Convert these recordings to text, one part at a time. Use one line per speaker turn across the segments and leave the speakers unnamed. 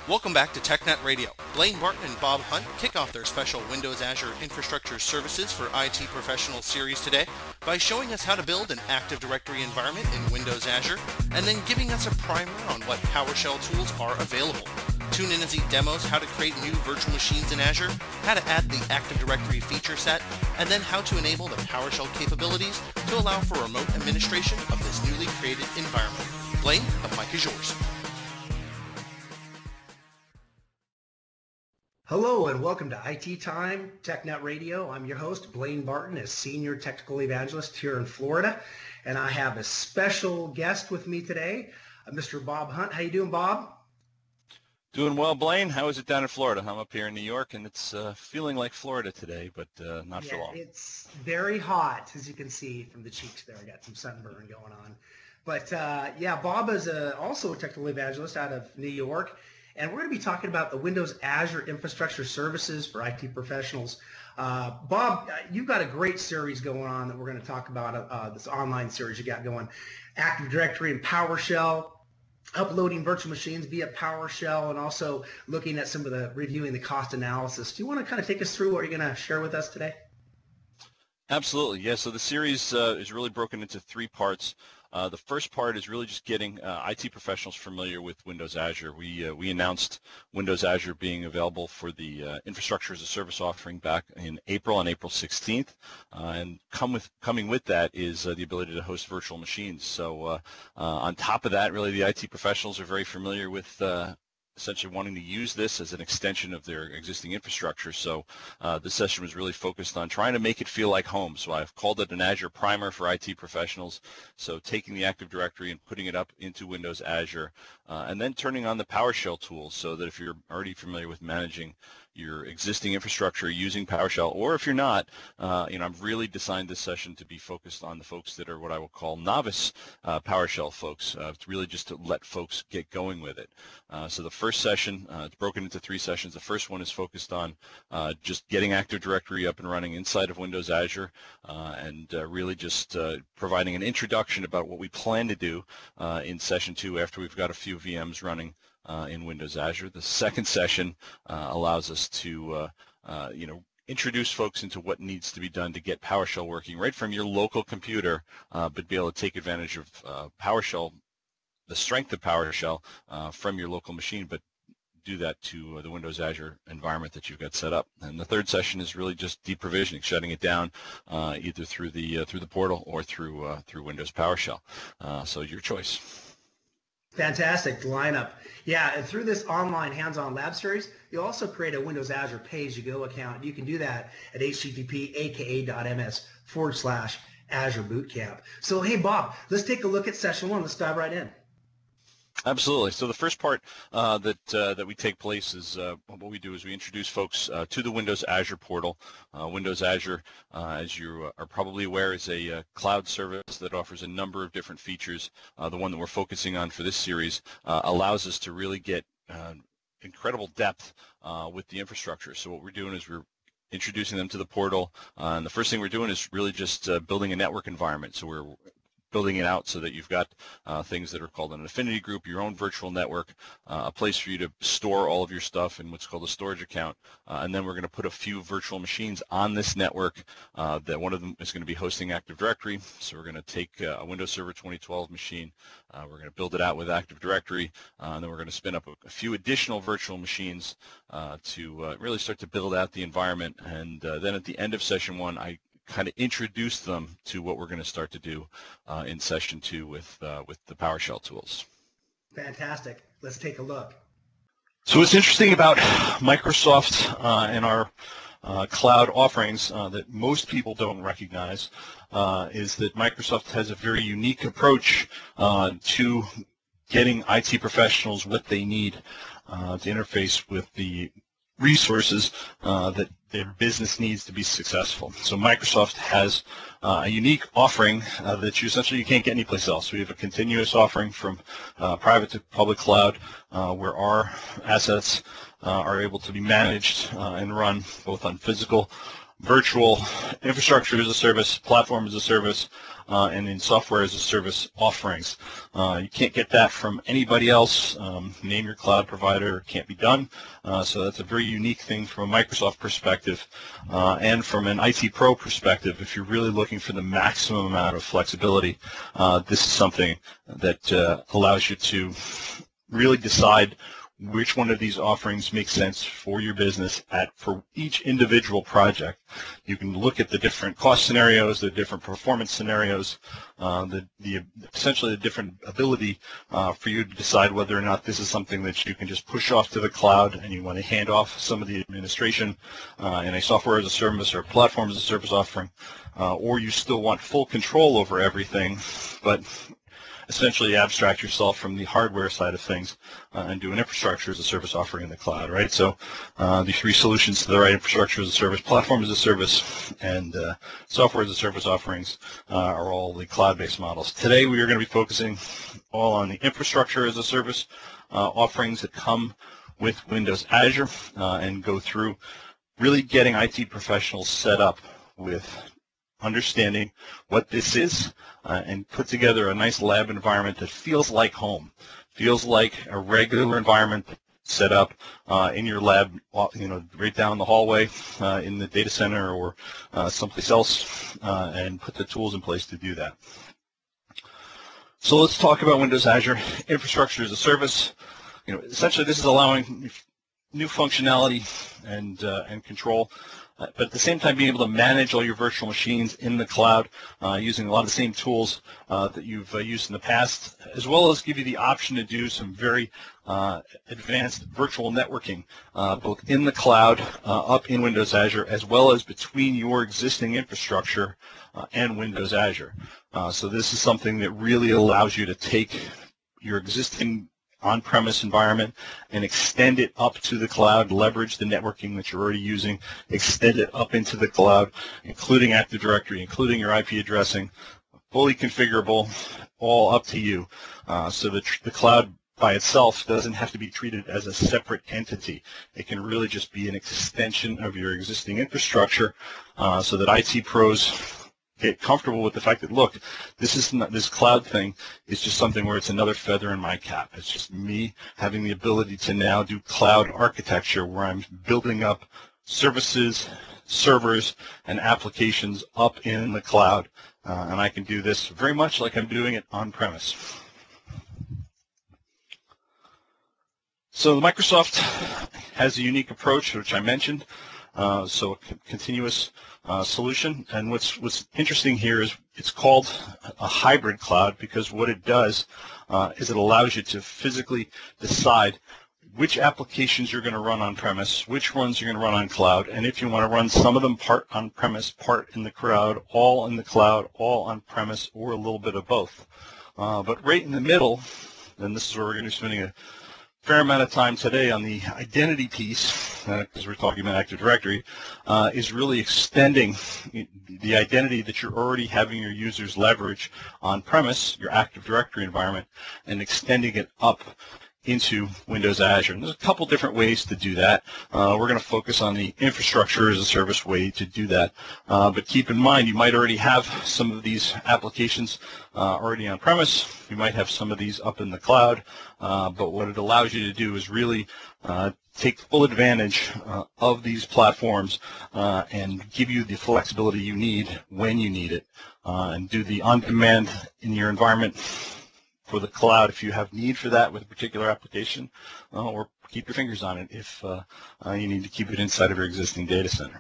Welcome back to TechNet Radio. Blaine Barton and Bob Hunt kick off their special Windows Azure Infrastructure Services for IT Professionals series today by showing us how to build an Active Directory environment in Windows Azure and then giving us a primer on what PowerShell tools are available. Tune in and see demos how to create new virtual machines in Azure, how to add the Active Directory feature set, and then how to enable the PowerShell capabilities to allow for remote administration of this newly created environment. Blaine, the mic is yours.
Hello and welcome to IT Time, TechNet Radio. I'm your host, Blaine Barton, a Senior Technical Evangelist here in Florida. And I have a special guest with me today, Mr. Bob Hunt. How you doing, Bob?
Doing well, Blaine. How is it down in Florida? I'm up here in New York, and it's feeling like Florida today, but not for long.
It's very hot, as you can see from the cheeks there. I got some sunburn going on. But Bob is also a technical evangelist out of New York. And we're going to be talking about the Windows Azure Infrastructure Services for IT Professionals. Bob, you've got a great series going on that we're going to talk about, this online series you got going. Active Directory and PowerShell, uploading virtual machines via PowerShell, and also looking at some of the reviewing the cost analysis. Do you want to kind of take us through what you're going to share with us today?
Absolutely, yeah. So the series is really broken into three parts. The first part is really just getting IT professionals familiar with Windows Azure. We announced Windows Azure being available for the Infrastructure as a Service offering back in April, on April 16th. And coming with that is the ability to host virtual machines. So on top of that, really the IT professionals are very familiar with essentially wanting to use this as an extension of their existing infrastructure. So this session was really focused on trying to make it feel like home. So I've called it an Azure Primer for IT professionals. So taking the Active Directory and putting it up into Windows Azure, and then turning on the PowerShell tools so that if you're already familiar with managing your existing infrastructure using PowerShell, or if you're not, I've really designed this session to be focused on the folks that are what I will call novice PowerShell folks. It's really just to let folks get going with it. So the first session, it's broken into three sessions. The first one is focused on just getting Active Directory up and running inside of Windows Azure, and really just providing an introduction about what we plan to do in session two after we've got a few VMs running in Windows Azure. The second session allows us to introduce folks into what needs to be done to get PowerShell working right from your local computer, but be able to take advantage of PowerShell, the strength of PowerShell from your local machine, but do that to the Windows Azure environment that you've got set up. And the third session is really just deprovisioning, shutting it down either through the portal or through Windows PowerShell. So your choice.
Fantastic lineup. Yeah, and through this online hands-on lab series, you'll also create a Windows Azure pay-as-you-go account. You can do that at http://aka.ms/Azure Bootcamp. So, hey, Bob, let's take a look at session one. Let's dive right in.
Absolutely. So the first part that we take place is what we do is we introduce folks to the Windows Azure portal. Windows Azure, as you are probably aware, is a cloud service that offers a number of different features. The one that we're focusing on for this series allows us to really get incredible depth with the infrastructure. So what we're doing is we're introducing them to the portal, and the first thing we're doing is really just building a network environment. So we're building it out so that you've got things that are called an affinity group, your own virtual network, a place for you to store all of your stuff in what's called a storage account, and then we're going to put a few virtual machines on this network that one of them is going to be hosting Active Directory. So we're going to take a Windows Server 2012 machine, we're going to build it out with Active Directory, and then we're going to spin up a few additional virtual machines to really start to build out the environment. And then at the end of session one, I kind of introduce them to what we're going to start to do in session two with the PowerShell tools.
Fantastic. Let's take a look.
So what's interesting about Microsoft and our cloud offerings that most people don't recognize is that Microsoft has a very unique approach to getting IT professionals what they need to interface with the resources that their business needs to be successful. So Microsoft has a unique offering that you can't get anyplace else. We have a continuous offering from private to public cloud where our assets are able to be managed and run both on physical virtual, infrastructure as a service, platform as a service, and in software as a service offerings. You can't get that from anybody else. Name your cloud provider, can't be done. So that's a very unique thing from a Microsoft perspective, and from an IT Pro perspective. If you're really looking for the maximum amount of flexibility, this is something that allows you to really decide which one of these offerings makes sense for your business for each individual project. You can look at the different cost scenarios, the different performance scenarios, essentially the different ability for you to decide whether or not this is something that you can just push off to the cloud and you want to hand off some of the administration in a software as a service or a platform as a service offering, or you still want full control over everything, but essentially abstract yourself from the hardware side of things and do an infrastructure as a service offering in the cloud, right? So the three solutions to the right infrastructure as a service, platform as a service, and software as a service offerings are all the cloud-based models. Today we are going to be focusing all on the infrastructure as a service offerings that come with Windows Azure and go through really getting IT professionals set up with understanding what this is and put together a nice lab environment that feels like home, feels like a regular environment set up in your lab, right down the hallway in the data center or someplace else, and put the tools in place to do that. So let's talk about Windows Azure Infrastructure as a Service. Essentially this is allowing new functionality and control, but at the same time being able to manage all your virtual machines in the cloud using a lot of the same tools that you've used in the past, as well as give you the option to do some very advanced virtual networking both in the cloud, up in Windows Azure, as well as between your existing infrastructure and Windows Azure. So this is something that really allows you to take your existing on-premise environment and extend it up to the cloud, leverage the networking that you're already using, extend it up into the cloud, including Active Directory, including your IP addressing, fully configurable, all up to you. So that the cloud by itself doesn't have to be treated as a separate entity. It can really just be an extension of your existing infrastructure so that IT pros get comfortable with the fact that, look, this cloud thing is just something where it's another feather in my cap. It's just me having the ability to now do cloud architecture where I'm building up services, servers, and applications up in the cloud. And I can do this very much like I'm doing it on-premise. So Microsoft has a unique approach, which I mentioned. So a continuous solution, and what's interesting here is it's called a hybrid cloud because what it does is it allows you to physically decide which applications you're going to run on-premise, which ones you're going to run on cloud, and if you want to run some of them part on-premise, part in the cloud, all in the cloud, all on-premise, or a little bit of both. But right in the middle, and this is where we're going to be spending a fair amount of time today on the identity piece, because we're talking about Active Directory, is really extending the identity that you're already having your users leverage on-premise, your Active Directory environment, and extending it up into Windows Azure. And there's a couple different ways to do that. We're going to focus on the infrastructure as a service way to do that. But keep in mind, you might already have some of these applications already on premise. You might have some of these up in the cloud. But what it allows you to do is really take full advantage of these platforms and give you the flexibility you need when you need it, and do the on-demand in your environment for the cloud if you have need for that with a particular application, or keep your fingers on it if you need to keep it inside of your existing data center.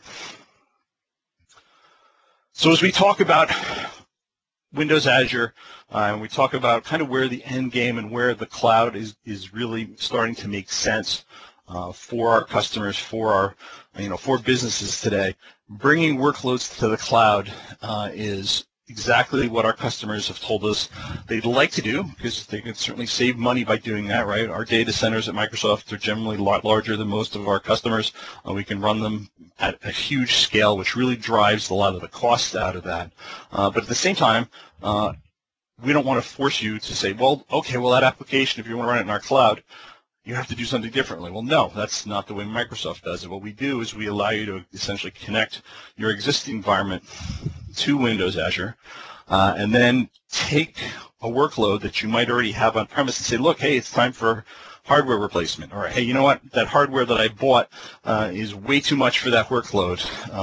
So as we talk about Windows Azure, and we talk about kind of where the end game and where the cloud is really starting to make sense for our customers, for our for businesses today, bringing workloads to the cloud is exactly what our customers have told us they'd like to do, because they can certainly save money by doing that, right? Our data centers at Microsoft are generally a lot larger than most of our customers. We can run them at a huge scale, which really drives a lot of the cost out of that. But at the same time, we don't want to force you to say, well, okay, well, that application, if you want to run it in our cloud, you have to do something differently. Well, no, that's not the way Microsoft does it. What we do is we allow you to essentially connect your existing environment to Windows Azure, and then take a workload that you might already have on premise and say, look, hey, it's time for hardware replacement, or hey, you know what, that hardware that I bought is way too much for that workload.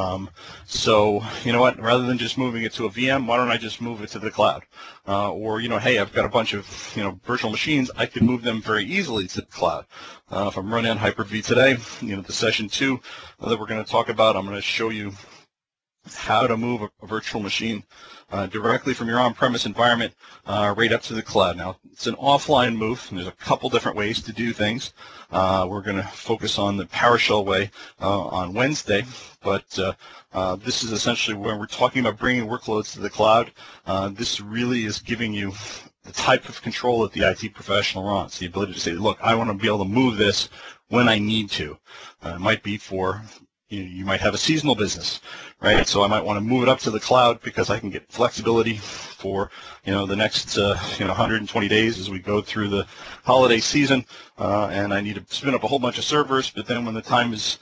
So you know what, rather than just moving it to a VM, why don't I just move it to the cloud? Or, you know, hey, I've got a bunch of, you know, virtual machines, I can move them very easily to the cloud. If I'm running on Hyper-V today, you know, the session 2 that we're going to talk about, I'm going to show you how to move a virtual machine directly from your on-premise environment right up to the cloud. Now, it's an offline move, and there's a couple different ways to do things. We're going to focus on the PowerShell way on Wednesday, but this is essentially when we're talking about bringing workloads to the cloud. This really is giving you the type of control that the IT professional wants, the ability to say, look, I want to be able to move this when I need to. It might be for you might have a seasonal business, right? So I might want to move it up to the cloud because I can get flexibility for, you know, the next 120 days as we go through the holiday season, and I need to spin up a whole bunch of servers. But then when the time is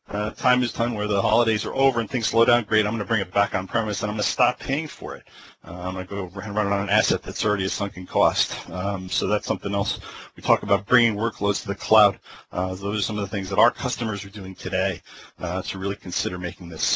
done, where the holidays are over and things slow down, great, I'm going to bring it back on premise and I'm going to stop paying for it. I'm going to go and run it on an asset that's already a sunken cost. So that's something else. We talk about bringing workloads to the cloud. Those are some of the things that our customers are doing today to really consider making this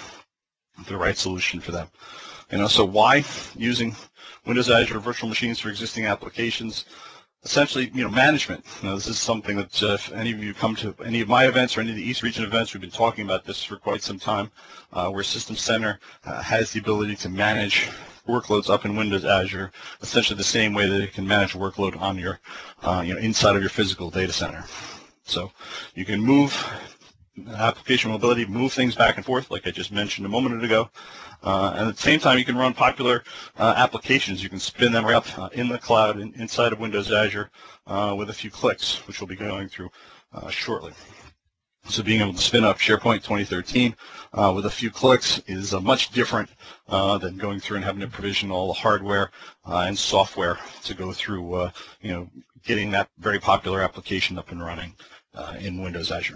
the right solution for them. You know, so why using Windows Azure Virtual Machines for existing applications? Essentially, you know, management. Now, this is something that if any of you come to any of my events or any of the East Region events, we've been talking about this for quite some time, where System Center has the ability to manage workloads up in Windows Azure, essentially the same way that it can manage a workload on your, inside of your physical data center. So you can move application mobility, move things back and forth, like I just mentioned a moment ago. And at the same time, you can run popular applications. You can spin them right up in the cloud inside of Windows Azure with a few clicks, which we'll be going through shortly. So being able to spin up SharePoint 2013 with a few clicks is much different than going through and having to provision all the hardware and software to go through, getting that very popular application up and running in Windows Azure.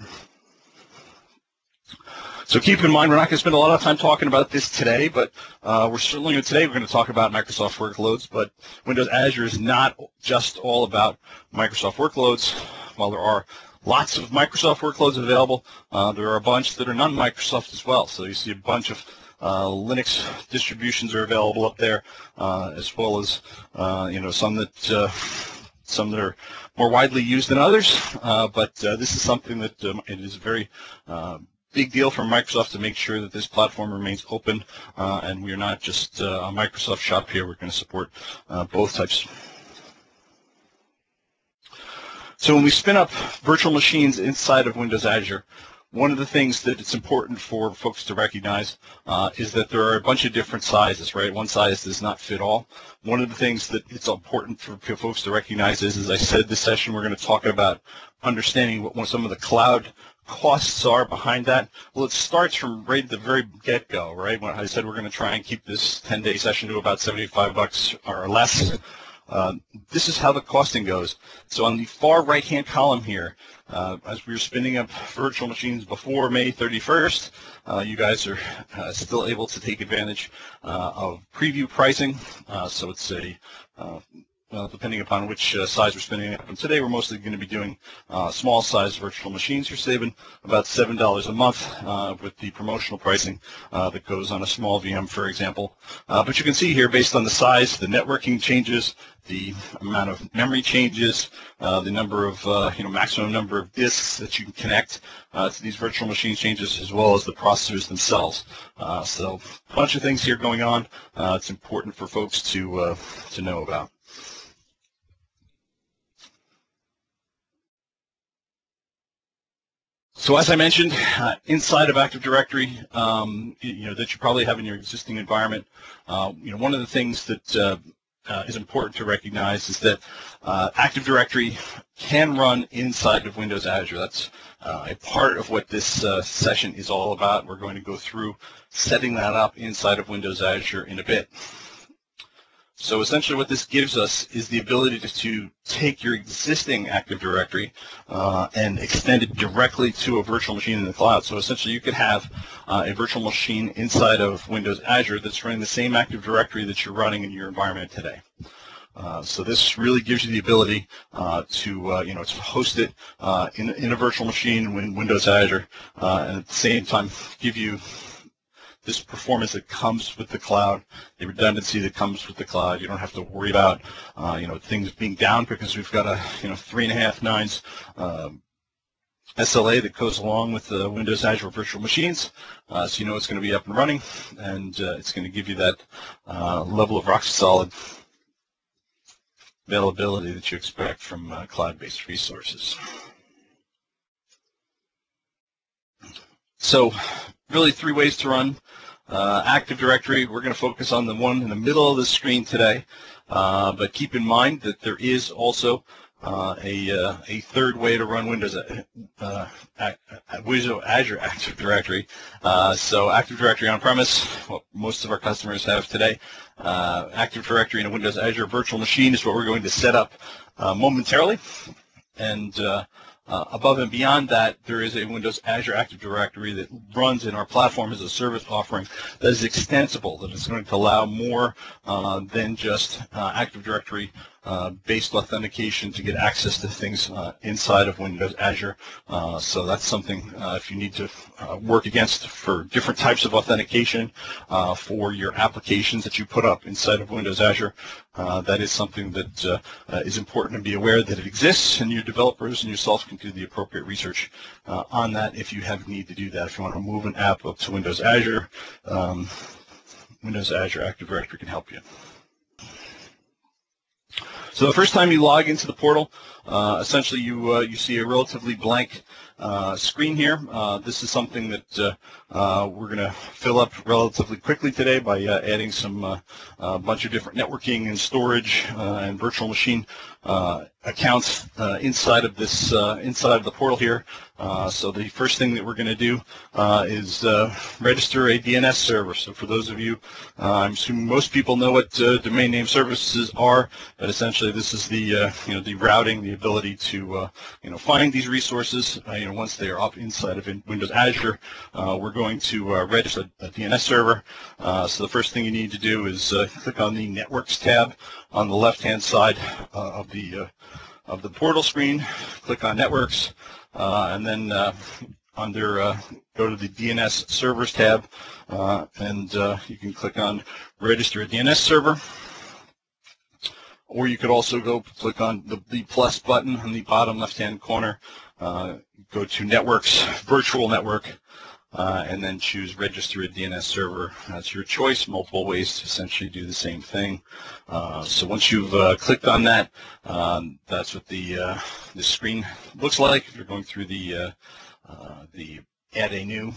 So keep in mind, we're not going to spend a lot of time talking about this today, but we're going to talk about Microsoft workloads, but Windows Azure is not just all about Microsoft workloads. While there are lots of Microsoft workloads available, there are a bunch that are non-Microsoft as well. So you see a bunch of Linux distributions are available up there, as well as some that are more widely used than others. But this is something that it is very big deal for Microsoft to make sure that this platform remains open, and we are not just a Microsoft shop here. We're going to support both types. So when we spin up virtual machines inside of Windows Azure, one of the things that it's important for folks to recognize is that there are a bunch of different sizes, right? One size does not fit all. One of the things that it's important for folks to recognize is, as I said, this session we're going to talk about understanding what some of the cloud costs are behind that. Well, it starts from right at the very get-go, right? When I said we're going to try and keep this 10-day session to about $75 or less. This is how the costing goes. So on the far right-hand column here, as we were spinning up virtual machines before May 31st, you guys are still able to take advantage of preview pricing. So it's a depending upon which size we're spinning up. And today we're mostly going to be doing small size virtual machines. You're saving about $7 a month with the promotional pricing that goes on a small VM, for example. But you can see here, based on the size, the networking changes, the amount of memory changes, the number of, maximum number of disks that you can connect to these virtual machines changes, as well as the processors themselves. So a bunch of things here going on. It's important for folks to know about. So as I mentioned, inside of Active Directory, that you probably have in your existing environment, one of the things that is important to recognize is that Active Directory can run inside of Windows Azure. That's a part of what this session is all about. We're going to go through setting that up inside of Windows Azure in a bit. So essentially what this gives us is the ability to take your existing Active Directory and extend it directly to a virtual machine in the cloud. So essentially you could have a virtual machine inside of Windows Azure that's running the same Active Directory that you're running in your environment today. So this really gives you the ability to host it in a virtual machine in Windows Azure, and at the same time give you this performance that comes with the cloud, the redundancy that comes with the cloud. You don't have to worry about things being down because we've got a 3.5 nines SLA that goes along with the Windows Azure virtual machines, so you know it's going to be up and running, and it's going to give you that level of rock solid availability that you expect from cloud-based resources. So really 3 ways to run Active Directory. We're going to focus on the one in the middle of the screen today, but keep in mind that there is also a third way to run Windows Azure Active Directory. So Active Directory on-premise, what most of our customers have today. Active Directory in a Windows Azure virtual machine is what we're going to set up momentarily. And above and beyond that, there is a Windows Azure Active Directory that runs in our platform as a service offering that is extensible, that is going to allow more than just Active Directory based authentication to get access to things inside of Windows Azure. So that's something if you need to work against for different types of authentication for your applications that you put up inside of Windows Azure. That is something that is important to be aware that it exists, and your developers and yourself can do the appropriate research on that if you have need to do that. If you want to move an app up to Windows Azure, Windows Azure Active Directory can help you. So the first time you log into the portal, essentially you see a relatively blank screen here. This is something that we're going to fill up relatively quickly today by adding some bunch of different networking and storage and virtual machine accounts inside of this inside of the portal here. So the first thing that we're going to do is register a DNS server. So for those of you, I'm assuming most people know what domain name services are, but essentially this is the the routing, the ability to find these resources. Once they are up inside of Windows Azure, we're going to register a DNS server. So the first thing you need to do is click on the Networks tab on the left-hand side of the portal screen. Click on Networks, and then go to the DNS Servers tab, and you can click on Register a DNS Server. Or you could also click on the plus button on the bottom left-hand corner, go to Networks, Virtual Network, and then choose Register a DNS Server. That's your choice. Multiple ways to essentially do the same thing. So once you've clicked on that, that's what the screen looks like. If you're going through the Add a New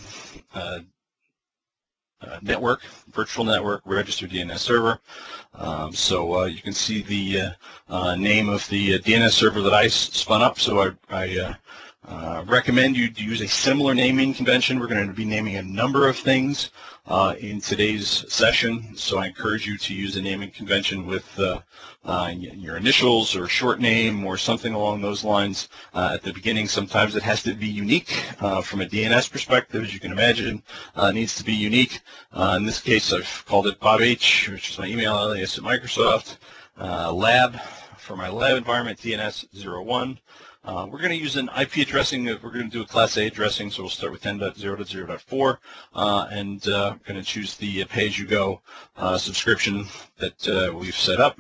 Network, Virtual Network, Register DNS Server. So you can see the name of the DNS server that I spun up. So I recommend you use a similar naming convention. We're going to be naming a number of things in today's session, so I encourage you to use a naming convention with your initials or short name or something along those lines at the beginning. Sometimes it has to be unique from a DNS perspective, as you can imagine. It needs to be unique. In this case, I've called it Bob H, which is my email alias at Microsoft. Lab, for my lab environment, DNS01. We're going to use an IP addressing. We're going to do a Class A addressing, so we'll start with 10.0.0.4, and I'm going to choose the pay-as-you-go subscription that we've set up.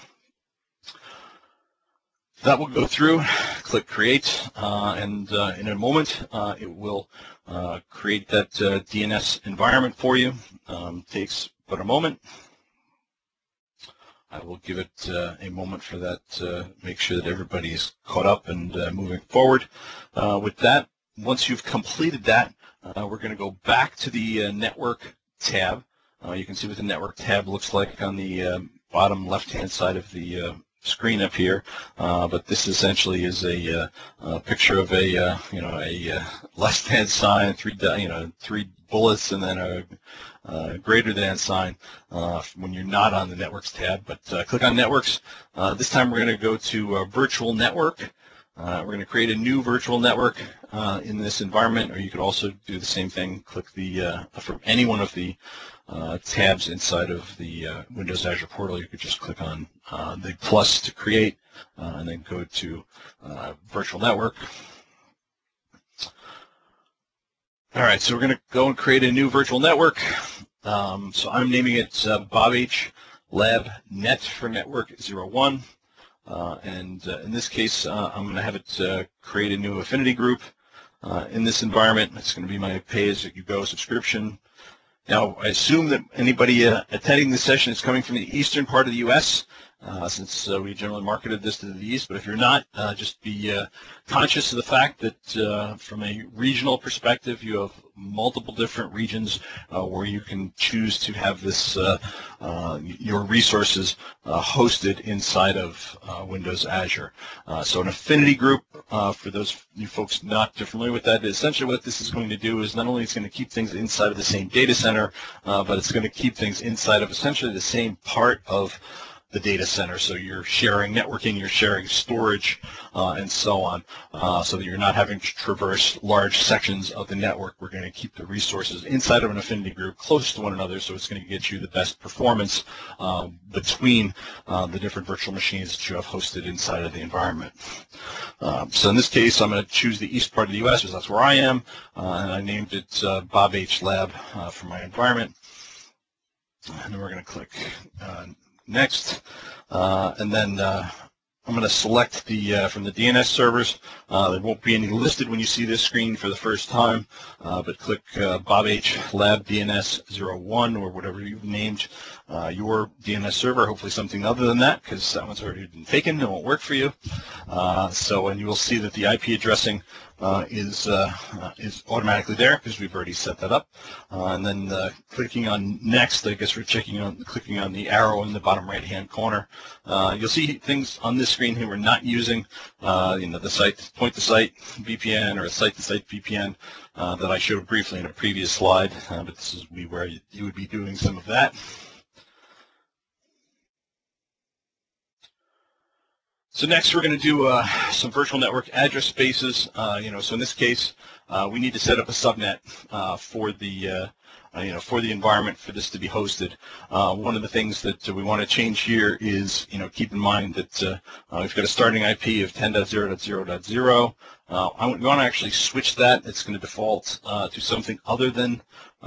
That will go through, click Create, and in a moment it will create that DNS environment for you. Takes but a moment. I will give it a moment for that to make sure that everybody is caught up and moving forward. With that, once you've completed that, we're going to go back to the Network tab. You can see what the Network tab looks like on the bottom left-hand side of the screen up here, but this essentially is a picture of a left-hand sign, three bullets, and then greater than sign when you're not on the Networks tab, but click on Networks. This time we're going to go to Virtual Network. We're going to create a new virtual network in this environment, or you could also do the same thing. Click from any one of the tabs inside of the Windows Azure portal. You could just click on the plus to create, and then go to Virtual Network. All right, so we're going to go and create a new virtual network. So I'm naming it Bob H. Lab Net for Network 01. And in this case, I'm going to have it create a new affinity group in this environment. It's going to be my pay-as-you-go subscription. Now, I assume that anybody attending this session is coming from the eastern part of the U.S., since we generally marketed this to the east. But if you're not, just be conscious of the fact that from a regional perspective, you have multiple different regions where you can choose to have this your resources hosted inside of Windows Azure. So an affinity group, for those you folks not familiar with that, essentially what this is going to do is not only it's going to keep things inside of the same data center, but it's going to keep things inside of essentially the same part of the data center. So you're sharing networking, you're sharing storage, and so on, so that you're not having to traverse large sections of the network. We're going to keep the resources inside of an affinity group close to one another, so it's going to get you the best performance between the different virtual machines that you have hosted inside of the environment. So in this case, I'm going to choose the east part of the U.S. because that's where I am, and I named it Bob H. Lab for my environment. And then we're going to click Next, and then I'm going to select the from the DNS servers. There won't be any listed when you see this screen for the first time, but click Bob H. Lab DNS 01 or whatever you've named your DNS server. Hopefully something other than that, because that one's already been taken. It won't work for you. And you will see that the IP addressing is automatically there because we've already set that up. And then clicking on Next, I guess we're clicking on the arrow in the bottom right-hand corner. You'll see things on this screen here we're not using. The site, point-to-site VPN or a site-to-site VPN that I showed briefly in a previous slide, but this is where you would be doing some of that. So next we're going to do some virtual network address spaces. So in this case, we need to set up a subnet for the for the environment for this to be hosted. One of the things that we want to change here is, keep in mind that we've got a starting IP of 10.0.0.0. We want to actually switch that. It's going to default to something other than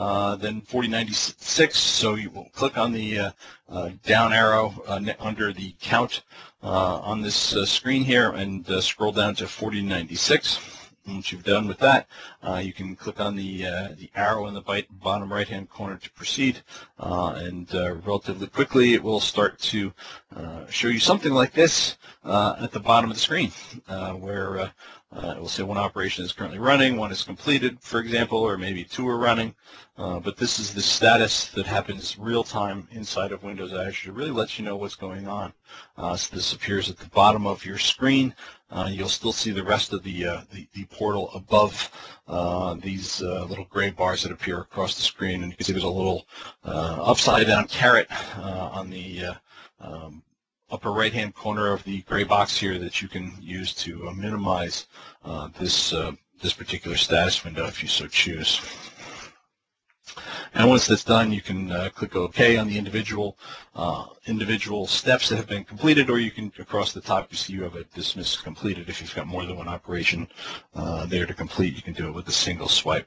4096. So you will click on the down arrow under the count on this screen here and scroll down to 4096. Once you've done with that, you can click on the arrow in the bottom right-hand corner to proceed, and relatively quickly it will start to show you something like this at the bottom of the screen, where it will say one operation is currently running, one is completed, for example, or maybe two are running. But this is the status that happens real-time inside of Windows Azure. It really lets you know what's going on. So this appears at the bottom of your screen. You'll still see the rest of the portal above these little gray bars that appear across the screen, and you can see there's a little upside-down caret on the upper right-hand corner of the gray box here that you can use to minimize this particular status window if you so choose. And once that's done, you can click OK on the individual steps that have been completed, or you can, across the top, you see you have a dismiss completed. If you've got more than one operation there to complete, you can do it with a single swipe.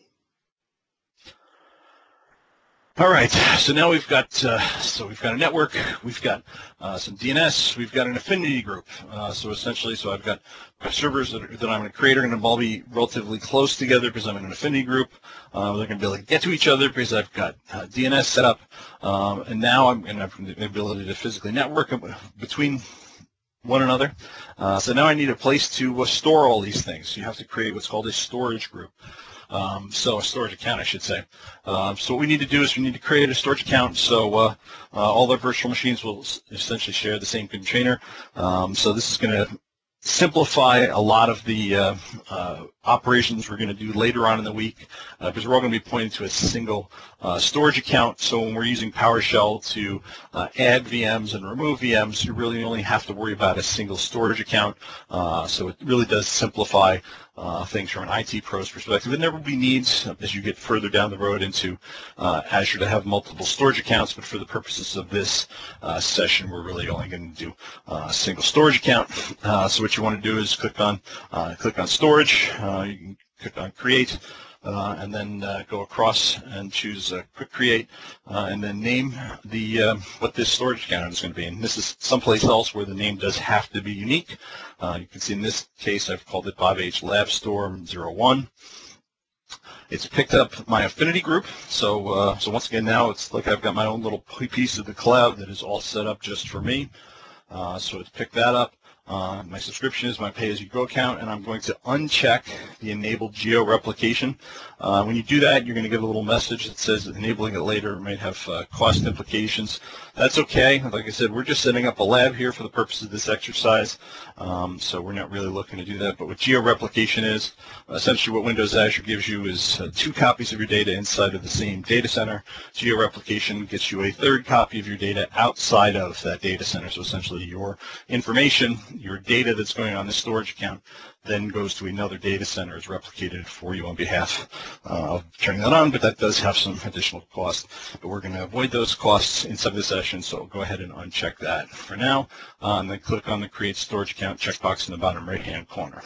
All right, so now we've got a network, we've got some DNS, we've got an affinity group. So essentially, I've got my servers that I'm going to create are going to all be relatively close together because I'm in an affinity group. They're going to be able to get to each other because I've got DNS set up, and now I'm going to have the ability to physically network between one another. So now I need a place to store all these things. So you have to create what's called a storage group. So a storage account, I should say. So what we need to do is we need to create a storage account so all the virtual machines will essentially share the same container. So this is going to simplify a lot of the operations we're going to do later on in the week, because we're all going to be pointing to a single storage account. So when we're using PowerShell to add VMs and remove VMs, you really only have to worry about a single storage account. So it really does simplify things from an IT pro's perspective. And there will be needs as you get further down the road into Azure to have multiple storage accounts, but for the purposes of this session, we're really only going to do a single storage account. So what you want to do is click on storage. You can click on create, and then go across and choose quick create, and then name the what this storage account is going to be. And this is someplace else where the name does have to be unique. You can see in this case I've called it Bob H Lab Store 01. It's picked up my affinity group, so once again now it's like I've got my own little piece of the cloud that is all set up just for me. So it's picked that up. My subscription is my pay-as-you-go account, and I'm going to uncheck the enabled geo-replication. When you do that, you're going to get a little message that says enabling it later might have cost implications. That's okay. Like I said, we're just setting up a lab here for the purpose of this exercise, so we're not really looking to do that. But what geo-replication is, essentially what Windows Azure gives you is 2 copies of your data inside of the same data center. Geo-replication gets you a 3rd copy of your data outside of that data center. So essentially your information, your data that's going on the storage account, then goes to another data center, is replicated for you on behalf of turning that on, but that does have some additional cost. But we're going to avoid those costs inside the session, so go ahead and uncheck that for now, and then click on the Create Storage Account checkbox in the bottom right-hand corner.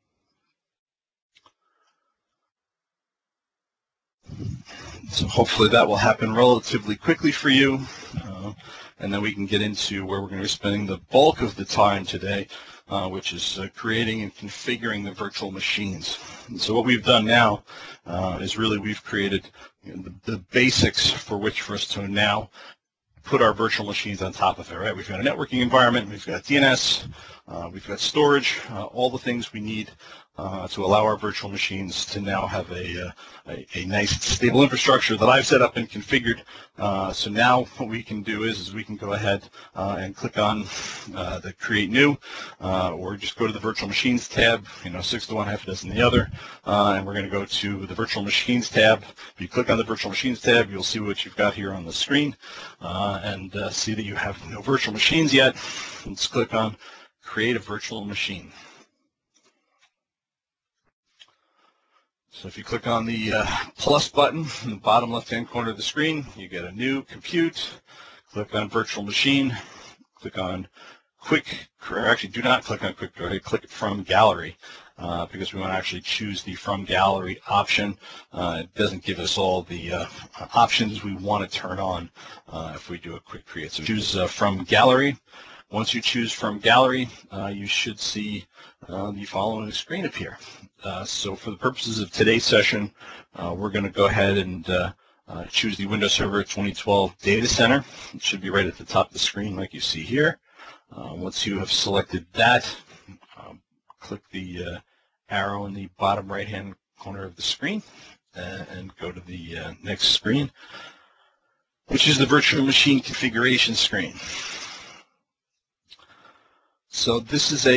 So hopefully that will happen relatively quickly for you, and then we can get into where we're going to be spending the bulk of the time today, which is creating and configuring the virtual machines. And so what we've done now is really we've created the basics for us to now put our virtual machines on top of it, right? We've got a networking environment, we've got DNS, we've got storage, all the things we need to allow our virtual machines to now have a nice stable infrastructure that I've set up and configured. So now what we can do is we can go ahead and click on the Create New, or just go to the Virtual Machines tab, 6 to 1, half a dozen the other, and we're going to go to the Virtual Machines tab. If you click on the Virtual Machines tab, you'll see what you've got here on the screen, and see that you have no virtual machines yet. Let's click on Create a Virtual Machine. So if you click on the plus button in the bottom left-hand corner of the screen, you get a new compute. Click on Virtual Machine. Click on actually do not click on Quick Create. Click from Gallery, because we want to actually choose the From Gallery option. It doesn't give us all the options we want to turn on if we do a Quick Create. So choose From Gallery. Once you choose From Gallery, you should see the following screen appear. So for the purposes of today's session, we're going to go ahead and choose the Windows Server 2012 Data Center. It should be right at the top of the screen like you see here. Once you have selected that, click the arrow in the bottom right-hand corner of the screen and go to the next screen, which is the Virtual Machine Configuration screen. So this is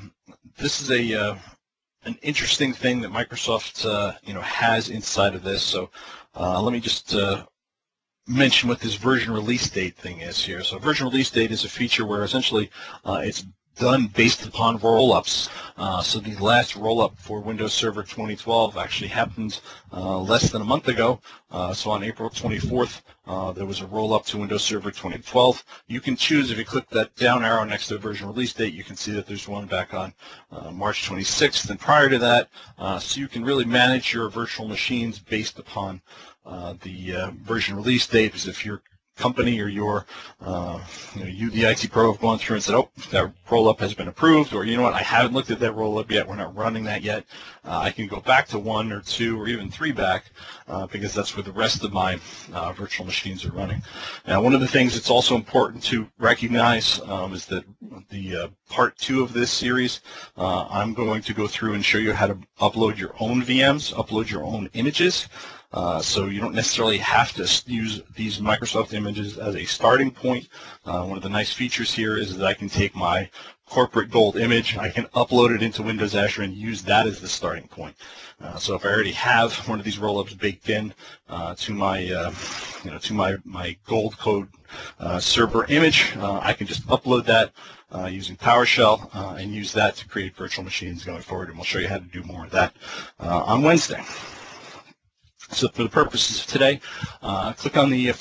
an interesting thing that Microsoft has inside of this. So let me just mention what this version release date thing is here. So version release date is a feature where essentially it's done based upon roll-ups. So the last roll-up for Windows Server 2012 actually happened less than a month ago. So on April 24th, there was a roll-up to Windows Server 2012. You can choose, if you click that down arrow next to the version release date, you can see that there's one back on March 26th and prior to that. So you can really manage your virtual machines based upon the version release date, because if your company or you the IT pro have gone through and said, oh, that roll-up has been approved, or you know what, I haven't looked at that roll-up yet, we're not running that yet, I can go back to 1 or 2 or even 3 back, because that's where the rest of my virtual machines are running. Now, one of the things that's also important to recognize is that the part 2 of this series, I'm going to go through and show you how to upload your own VMs, upload your own images. So you don't necessarily have to use these Microsoft images as a starting point. One of the nice features here is that I can take my corporate gold image, I can upload it into Windows Azure and use that as the starting point. So if I already have one of these rollups baked in to my my gold code server image, I can just upload that using PowerShell and use that to create virtual machines going forward, and we'll show you how to do more of that on Wednesday. So for the purposes of today, click on the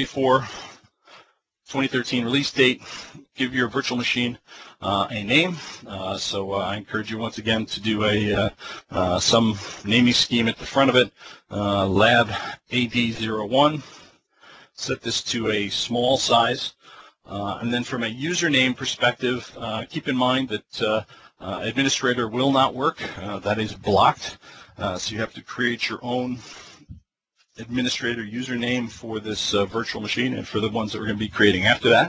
4/24/2013 release date, give your virtual machine a name. So I encourage you once again to do some naming scheme at the front of it, lab AD01. Set this to a small size. And then from a username perspective, keep in mind that administrator will not work. That is blocked. So you have to create your own administrator username for this virtual machine and for the ones that we're going to be creating after that.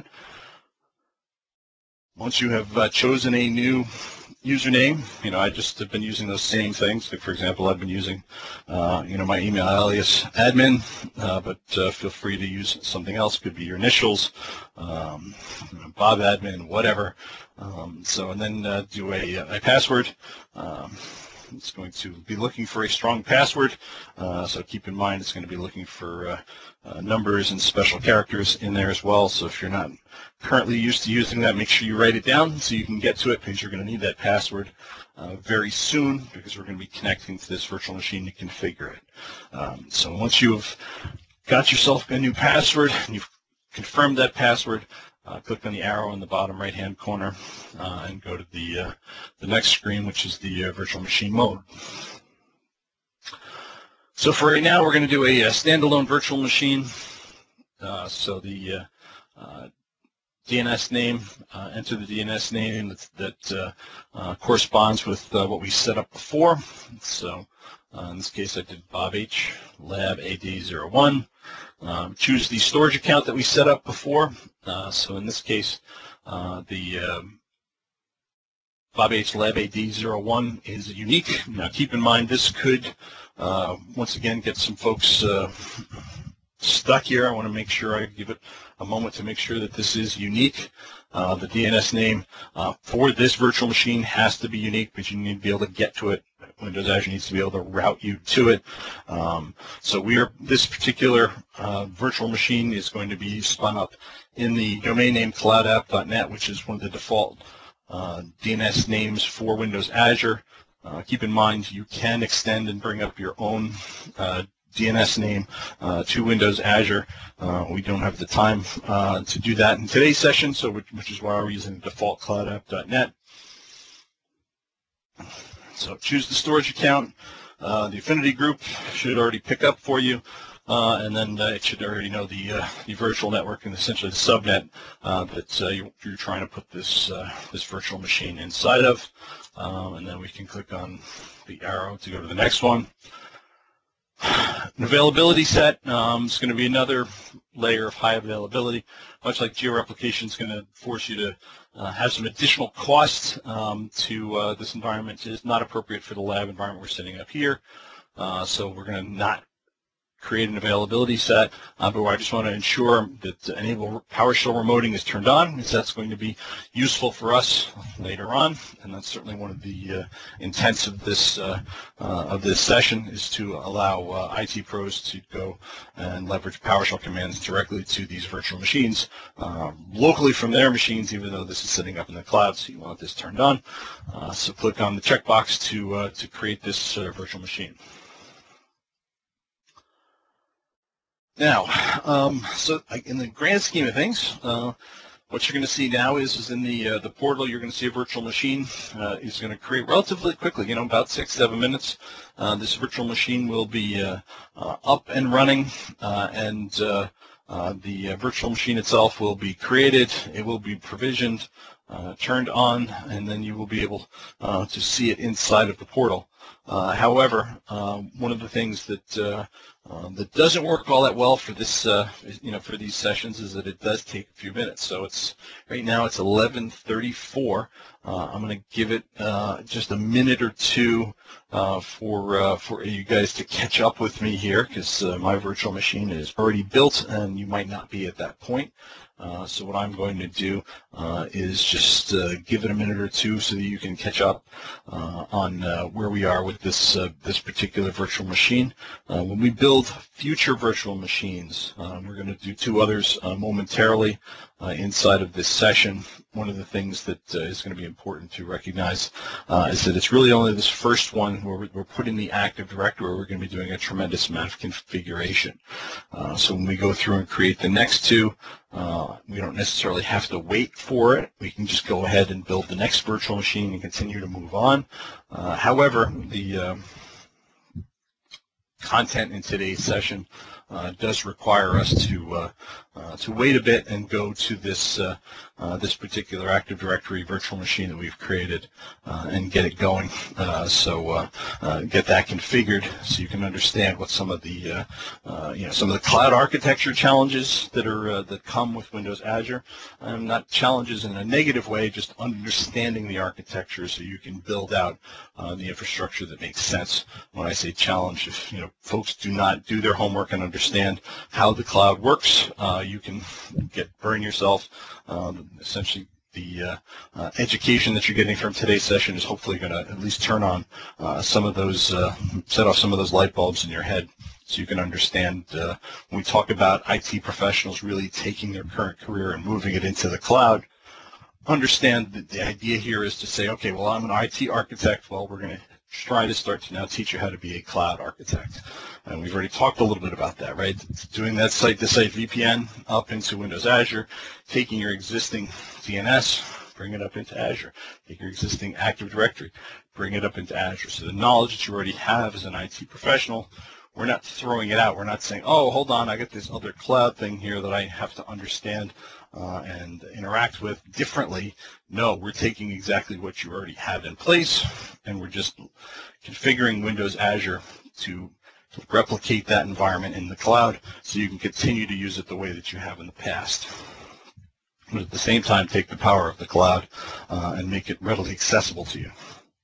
Once you have chosen a new username, I just have been using those same things. Like for example, I've been using, my email alias admin, but feel free to use something else. Could be your initials, Bob admin, whatever. And then do a password. It's going to be looking for a strong password, so keep in mind it's going to be looking for numbers and special characters in there as well. So if you're not currently used to using that, make sure you write it down so you can get to it, because you're going to need that password very soon, because we're going to be connecting to this virtual machine to configure it. So once you've got yourself a new password and you've confirmed that password, click on the arrow in the bottom right-hand corner and go to the next screen, which is the virtual machine mode. So for right now, we're going to do a standalone virtual machine. So the DNS name, enter the DNS name that corresponds with what we set up before. So in this case, I did Bob H. Lab AD01. Choose the storage account that we set up before. So in this case, the Bob H. Lab AD01 is unique. Now keep in mind, this could once again get some folks stuck here. I want to make sure I give it a moment to make sure that this is unique. The DNS name for this virtual machine has to be unique, because you need to be able to get to it. Windows Azure needs to be able to route you to it. So this particular virtual machine is going to be spun up in the domain name cloudapp.net, which is one of the default DNS names for Windows Azure. Keep in mind, you can extend and bring up your own DNS name to Windows Azure. We don't have the time to do that in today's session, so which is why we're using the default cloudapp.net. So choose the storage account. The affinity group should already pick up for you, and then it should already know the virtual network and essentially the subnet that you're trying to put this virtual machine inside of. And then we can click on the arrow to go to the next one. An availability set is going to be another layer of high availability. Much like GeoReplication is going to force you to have some additional costs to this environment. It is not appropriate for the lab environment we're setting up here. So we're going to not create an availability set, but I just want to ensure that enable PowerShell remoting is turned on, because that's going to be useful for us later on, and that's certainly one of the intents of this session, is to allow IT pros to go and leverage PowerShell commands directly to these virtual machines locally from their machines, even though this is sitting up in the cloud, so you want this turned on. So click on the checkbox to create this virtual machine. Now, so in the grand scheme of things, what you're going to see now is in the portal, you're going to see a virtual machine. It's going to create relatively quickly, about 6-7 minutes. This virtual machine will be up and running, and the virtual machine itself will be created. It will be provisioned. turned on, and then you will be able to see it inside of the portal. However, one of the things that that doesn't work all that well for this, for these sessions, is that it does take a few minutes. So right now it's 11:34. I'm going to give it just a minute or two for you guys to catch up with me here, because my virtual machine is already built, and you might not be at that point. So what I'm going to do is just give it a minute or two so that you can catch up on where we are with this particular virtual machine. When we build future virtual machines, we're going to do two others momentarily inside of this session. One of the things that is going to be important to recognize is that it's really only this first one where we're putting the Active Directory, where we're going to be doing a tremendous amount of configuration. So when we go through and create the next two, we don't necessarily have to wait for it. We can just go ahead and build the next virtual machine and continue to move on. However, the content in today's session does require us to wait a bit and go to this this particular Active Directory virtual machine that we've created and get it going. So get that configured so you can understand what some of the some of the cloud architecture challenges that come with Windows Azure. Not challenges in a negative way, just understanding the architecture so you can build out the infrastructure that makes sense. When I say challenge, if folks do not do their homework and understand how the cloud works, you can burn yourself. Essentially, the education that you're getting from today's session is hopefully going to at least turn on some of those, set off some of those light bulbs in your head, so you can understand when we talk about IT professionals really taking their current career and moving it into the cloud. Understand that the idea here is to say, okay, well, I'm an IT architect. Well, we're going to try to start to now teach you how to be a cloud architect. And we've already talked a little bit about that, right? Doing that site-to-site VPN up into Windows Azure, taking your existing DNS, bring it up into Azure. Take your existing Active Directory, bring it up into Azure. So the knowledge that you already have as an IT professional, we're not throwing it out. We're not saying, oh, hold on, I got this other cloud thing here that I have to understand and interact with differently. No, we're taking exactly what you already have in place, and we're just configuring Windows Azure to replicate that environment in the cloud so you can continue to use it the way that you have in the past. But at the same time, take the power of the cloud and make it readily accessible to you.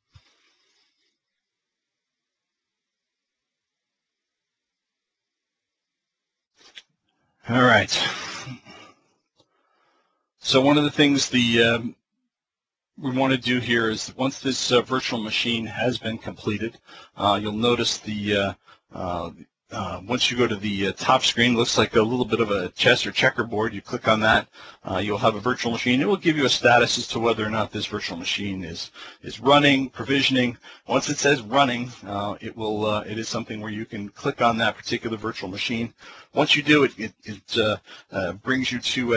All right. So one of the things we want to do here is, once this virtual machine has been completed, you'll notice the once you go to the top screen, looks like a little bit of a chess or checkerboard. You click on that, you'll have a virtual machine. It will give you a status as to whether or not this virtual machine is running, provisioning. Once it says running, it is something where you can click on that particular virtual machine. Once you do, it brings you to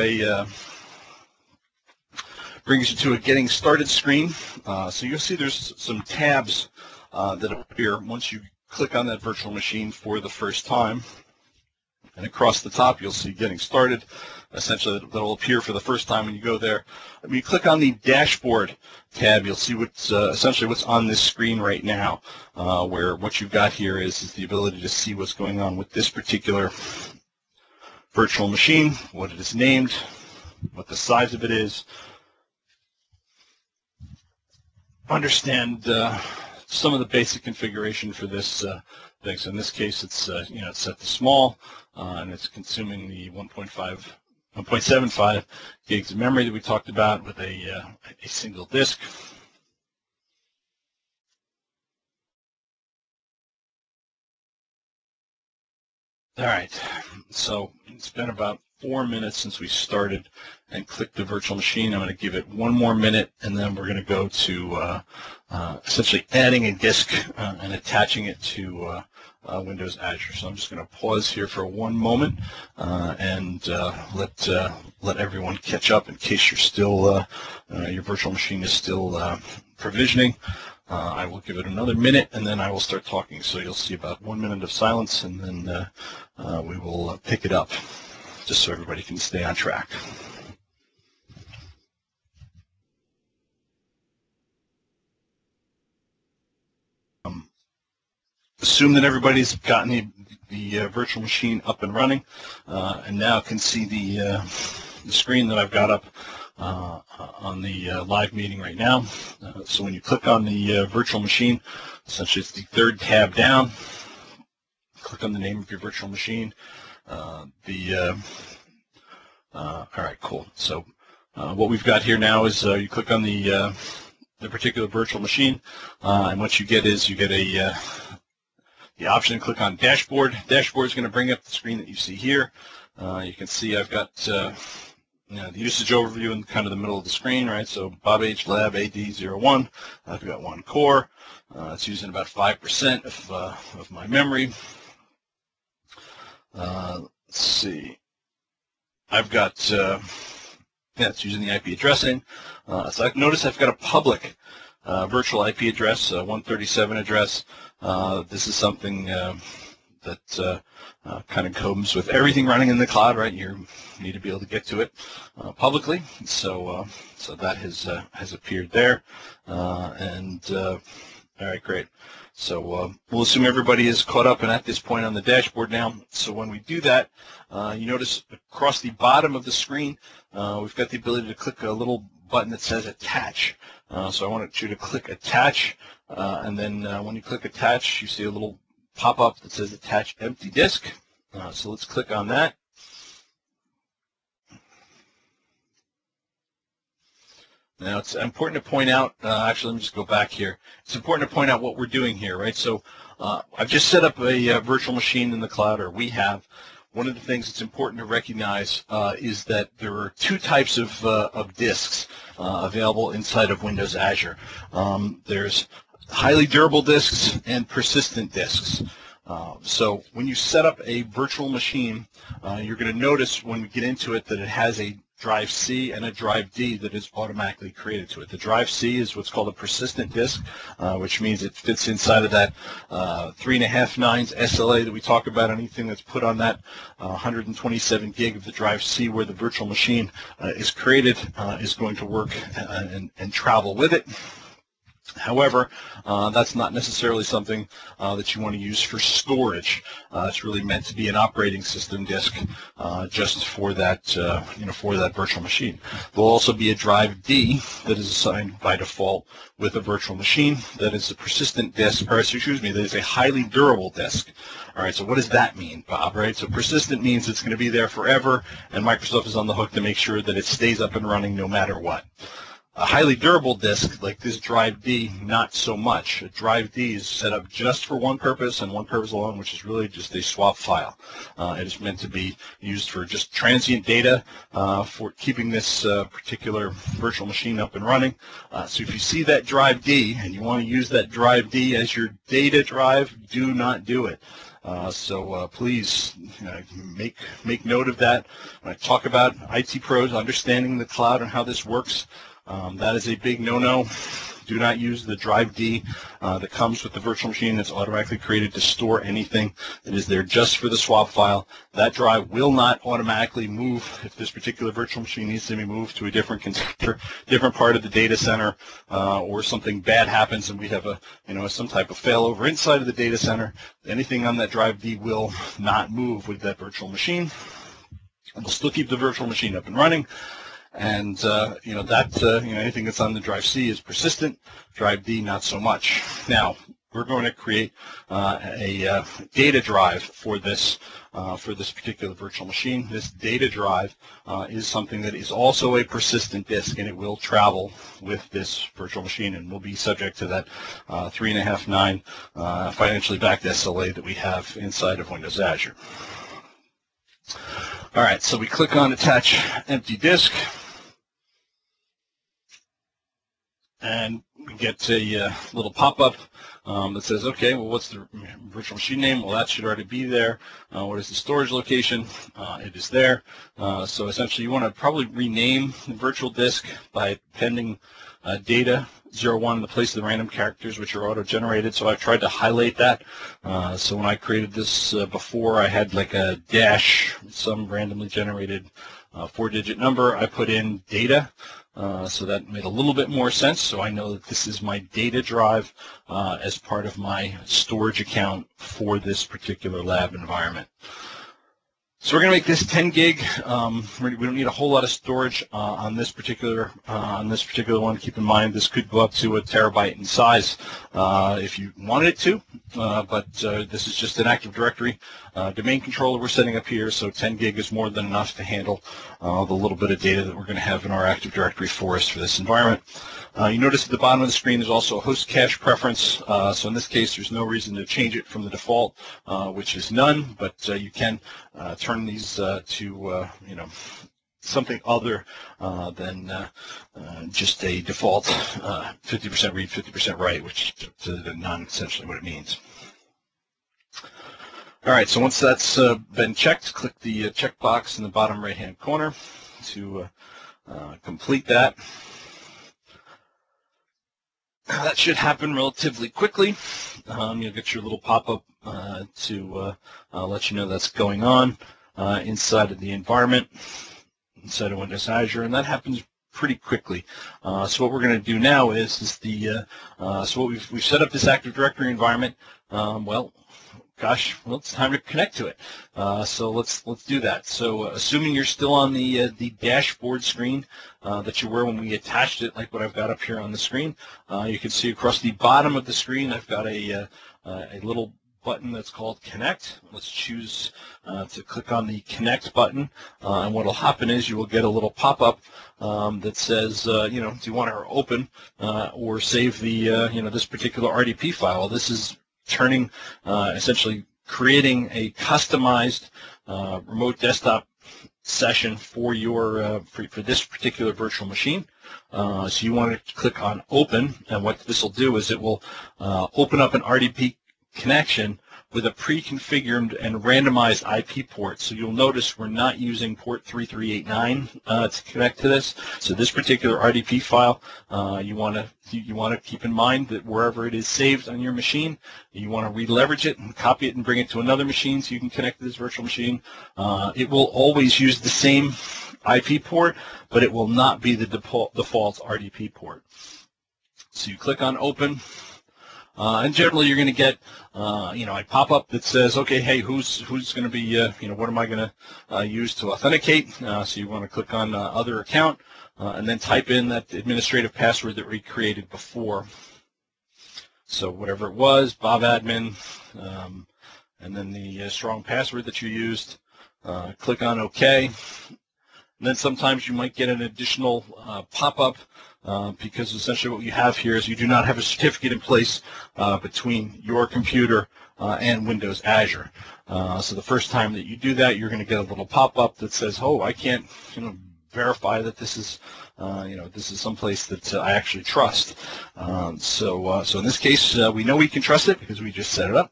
a getting started screen. So you'll see there's some tabs that appear once you click on that virtual machine for the first time. And across the top, you'll see getting started. Essentially, that'll appear for the first time when you go there. When you click on the dashboard tab, you'll see what's essentially what's on this screen right now, where what you've got here is the ability to see what's going on with this particular virtual machine, what it is named, what the size of it is. Understand some of the basic configuration for this thing. So in this case, it's it's set to small, and it's consuming the 1.75 gigs of memory that we talked about with a single disk. All right, so it's been about 4 minutes since we started and clicked the virtual machine. I'm going to give it 1 more minute, and then we're going to go to essentially adding a disk and attaching it to Windows Azure. So I'm just going to pause here for 1 moment and let everyone catch up in case you're still your virtual machine is still provisioning. I will give it another minute, and then I will start talking. So you'll see about 1 minute of silence, and then we will pick it up, just so everybody can stay on track. assume that everybody's gotten the virtual machine up and running, and now can see the screen that I've got up on the live meeting right now. So when you click on the virtual machine, essentially it's the third tab down. Click on the name of your virtual machine. All right, cool. So what we've got here now is you click on the particular virtual machine, and what you get is you get the option to click on Dashboard. Dashboard is going to bring up the screen that you see here. You can see I've got the usage overview in kind of the middle of the screen, right? So Bob H. Lab AD01. I've got one core. It's using about 5% of my memory. Let's see. I've got it's using the IP addressing. So I've noticed I've got a public virtual IP address, 137 address. This is something that kind of comes with everything running in the cloud, right? You need to be able to get to it publicly. So that has appeared there. All right, great. So we'll assume everybody is caught up and at this point on the dashboard now. So when we do that, you notice across the bottom of the screen, we've got the ability to click a little button that says Attach. So I want you to click Attach, and then when you click Attach, you see a little pop-up that says Attach Empty Disk. So let's click on that. Now, it's important to point out, actually, let me just go back here. It's important to point out what we're doing here, right? So I've just set up a virtual machine in the cloud, or we have. One of the things that's important to recognize is that there are two types of disks available inside of Windows Azure. There's highly durable disks and persistent disks. So when you set up a virtual machine, you're going to notice when we get into it that it has a drive C and a drive D that is automatically created to it. The drive C is what's called a persistent disk, which means it fits inside of that 3.5 nines SLA that we talk about. Anything that's put on that 127 gig of the drive C where the virtual machine is created is going to work and travel with it. However, that's not necessarily something that you want to use for storage. It's really meant to be an operating system disk just for that, for that virtual machine. There'll also be a drive D that is assigned by default with a virtual machine that is a persistent disk, or excuse me, that is a highly durable disk. All right, so what does that mean, Bob? Right, so persistent means it's going to be there forever, and Microsoft is on the hook to make sure that it stays up and running no matter what. A highly durable disk like this drive D, not so much. A drive D is set up just for one purpose and one purpose alone, which is really just a swap file. It is meant to be used for just transient data for keeping this particular virtual machine up and running. So if you see that drive D and you want to use that drive D as your data drive, do not do it. So please make note of that. When I talk about IT pros understanding the cloud and how this works, that is a big no-no. Do not use the drive D that comes with the virtual machine that's automatically created to store anything that is there just for the swap file. That drive will not automatically move if this particular virtual machine needs to be moved to a different container, different part of the data center, or something bad happens and we have some type of failover inside of the data center. Anything on that drive D will not move with that virtual machine. We'll still keep the virtual machine up and running. And anything that's on the drive C is persistent. Drive D, not so much. Now we're going to create a data drive for this particular virtual machine. This data drive is something that is also a persistent disk, and it will travel with this virtual machine, and will be subject to that 3.5 nine financially backed SLA that we have inside of Windows Azure. All right, so we click on Attach Empty Disk. And we get a little pop-up that says, okay, well, what's the virtual machine name? Well, that should already be there. What is the storage location? It is there. So essentially, you want to probably rename the virtual disk by appending data 01 in the place of the random characters, which are auto-generated. So I've tried to highlight that. So when I created this before, I had like a dash, some randomly generated 4-digit number. I put in data. So that made a little bit more sense. So I know that this is my data drive as part of my storage account for this particular lab environment. So we're going to make this 10 gig. We don't need a whole lot of storage on this particular one. Keep in mind this could go up to a terabyte in size if you wanted it to, but this is just an Active Directory domain controller we're setting up here, so 10 gig is more than enough to handle the little bit of data that we're going to have in our Active Directory for us for this environment. You notice at the bottom of the screen there's also a host cache preference, so in this case there's no reason to change it from the default, which is none, but you can turn these to something other than just a default 50% read, 50% write, which is not essentially what it means. All right, so once that's been checked, click the checkbox in the bottom right-hand corner to complete that. That should happen relatively quickly. You'll get your little pop-up to let you know that's going on inside of the environment, inside of Windows Azure, and that happens pretty quickly. So what we're going to do now is so what we've set up this Active Directory environment. Well, it's time to connect to it. So let's do that. So assuming you're still on the dashboard screen that you were when we attached it, like what I've got up here on the screen, you can see across the bottom of the screen I've got a little button that's called Connect. Let's choose to click on the Connect button, and what will happen is you will get a little pop-up that says, do you want to open or save the this particular RDP file? This is turning, essentially creating a customized remote desktop session for your for this particular virtual machine. So you want to click on Open, and what this will do is it will open up an RDP connection with a pre-configured and randomized IP port. So you'll notice we're not using port 3389 to connect to this. So this particular RDP file, you want to keep in mind that wherever it is saved on your machine, you want to re-leverage it and copy it and bring it to another machine so you can connect to this virtual machine. It will always use the same IP port, but it will not be the default RDP port. So you click on Open. And generally, you're going to get, a pop-up that says, okay, hey, who's going to be, what am I going to use to authenticate? So you want to click on Other Account, and then type in that administrative password that we created before. So whatever it was, bobadmin, and then the strong password that you used. Click on OK. And then sometimes you might get an additional pop-up because essentially what you have here is you do not have a certificate in place between your computer and Windows Azure. So the first time that you do that, you're going to get a little pop-up that says, "Oh, I can't, verify that this is, this is someplace that I actually trust." So in this case, we know we can trust it because we just set it up.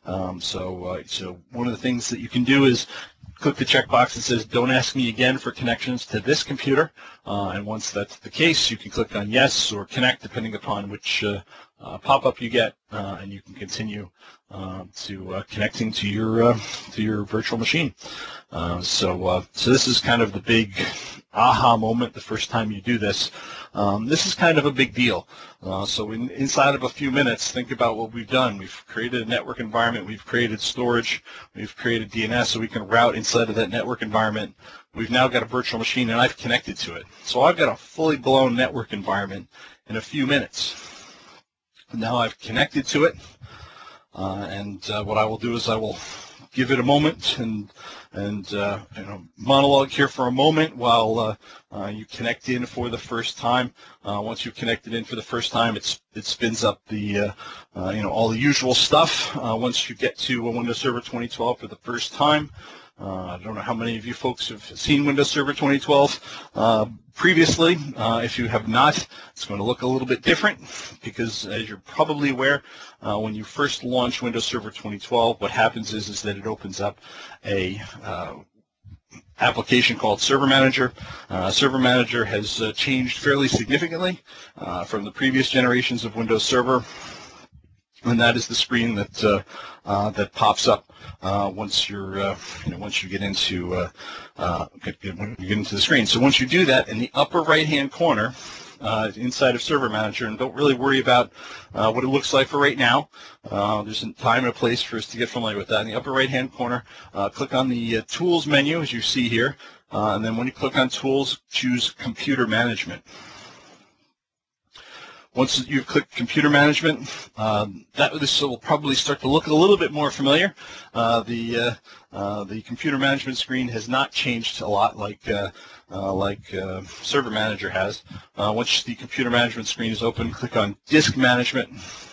So one of the things that you can do is click the checkbox that says, "Don't ask me again for connections to this computer," and once that's the case, you can click on Yes or Connect, depending upon which pop-up you get, and you can continue to connecting to your virtual machine. So this is kind of the big aha moment the first time you do this. This is kind of a big deal. So inside of a few minutes, think about what we've done. We've created a network environment, we've created storage, we've created DNS so we can route inside of that network environment. We've now got a virtual machine and I've connected to it. So I've got a fully blown network environment in a few minutes. Now I've connected to it, and what I will do is I will give it a moment and monologue here for a moment while you connect in for the first time. Once you've connected in for the first time, it spins up the all the usual stuff. Once you get to Windows Server 2012 for the first time, I don't know how many of you folks have seen Windows Server 2012 previously. If you have not, it's going to look a little bit different because, as you're probably aware, when you first launch Windows Server 2012, what happens is that it opens up a application called Server Manager. Server Manager has changed fairly significantly from the previous generations of Windows Server. and that is the screen that that pops up once you're once you get into when you get into the screen. So once you do that, in the upper right-hand corner inside of Server Manager, and don't really worry about what it looks like for right now. There's a time and a place for us to get familiar with that. In the upper right-hand corner, click on the Tools menu, as you see here, and then when you click on Tools, choose Computer Management. Once you've clicked Computer Management, this will probably start to look a little bit more familiar. The Computer Management screen has not changed a lot like Server Manager has. Once the Computer Management screen is open, click on Disk Management.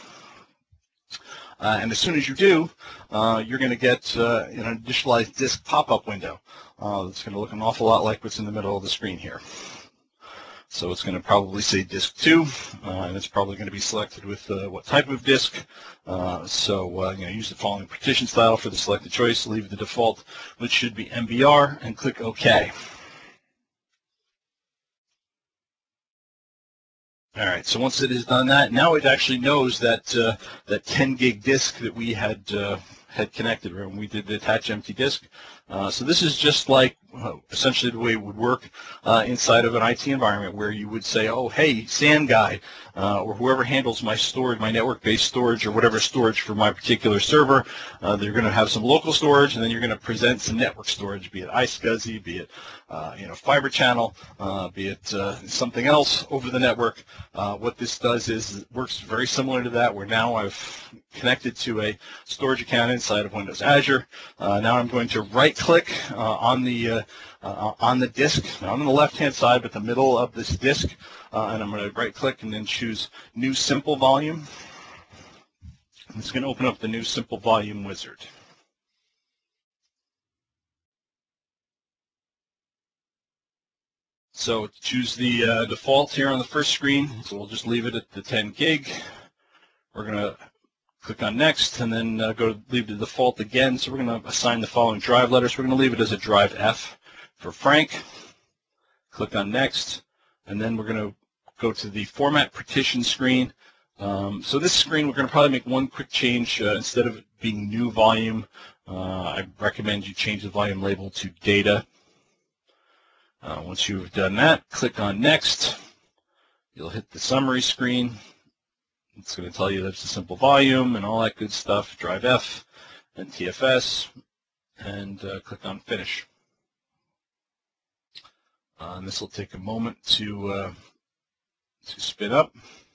And as soon as you do, you're going to get an initialized disk pop-up window. It's going to look an awful lot like what's in the middle of the screen here. So it's going to probably say disk 2, and it's probably going to be selected with what type of disk. Use the following partition style for the selected choice. Leave the default, which should be MBR, and click OK. All right. So once it has done that, now it actually knows that that 10 gig disk that we had connected when we did the attach empty disk. So this is just like essentially the way it would work inside of an IT environment, where you would say, oh, hey, SAN guy, or whoever handles my storage, my network-based storage, or whatever storage for my particular server, they're going to have some local storage, and then you're going to present some network storage, be it iSCSI, be it Fiber Channel, be it something else over the network. What this does is it works very similar to that, where now I've connected to a storage account inside of Windows Azure. Now I'm going to right-click on the disk, not on the left-hand side, but the middle of this disk, and I'm going to right-click and then choose New Simple Volume. It's going to open up the New Simple Volume wizard. So choose the default here on the first screen, so we'll just leave it at the 10 gig. We're going to click on Next, and then leave the default again. So we're going to assign the following drive letters. We're going to leave it as a drive F for Frank. Click on Next, and then we're going to go to the Format Partition screen. So this screen, we're going to probably make one quick change. Instead of it being New Volume, I recommend you change the volume label to Data. Once you've done that, click on Next. You'll hit the summary screen. It's going to tell you that's a simple volume and all that good stuff. Drive F and TFS, and click on Finish. And this will take a moment to spin up.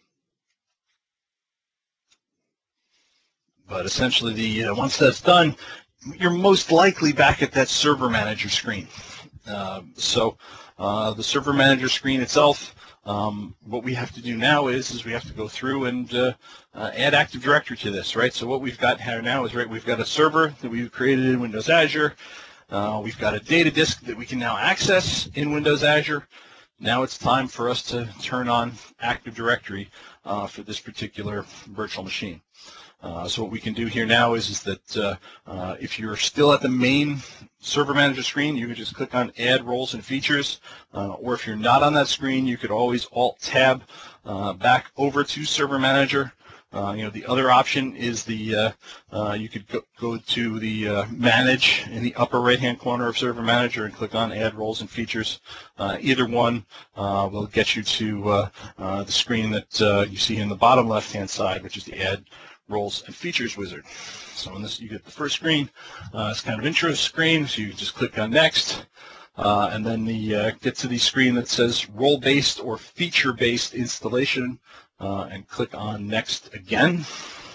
But essentially, once that's done, you're most likely back at that Server Manager screen. The Server Manager screen itself, what we have to do now is we have to go through and add Active Directory to this, right? So what we've got here now is, right, we've got a server that we've created in Windows Azure. We've got a data disk that we can now access in Windows Azure. Now it's time for us to turn on Active Directory for this particular virtual machine. So what we can do here now is that if you're still at the main Server Manager screen, you can just click on Add Roles and Features, or if you're not on that screen, you could always Alt-Tab back over to Server Manager. The other option is you could go to the Manage in the upper right-hand corner of Server Manager and click on Add Roles and Features. Either one will get you to the screen that you see in the bottom left-hand side, which is the Add Roles and Features wizard. So in this, you get the first screen. It's kind of intro screen, so you just click on Next, and then get to the screen that says Role-Based or Feature-Based Installation, and click on Next again.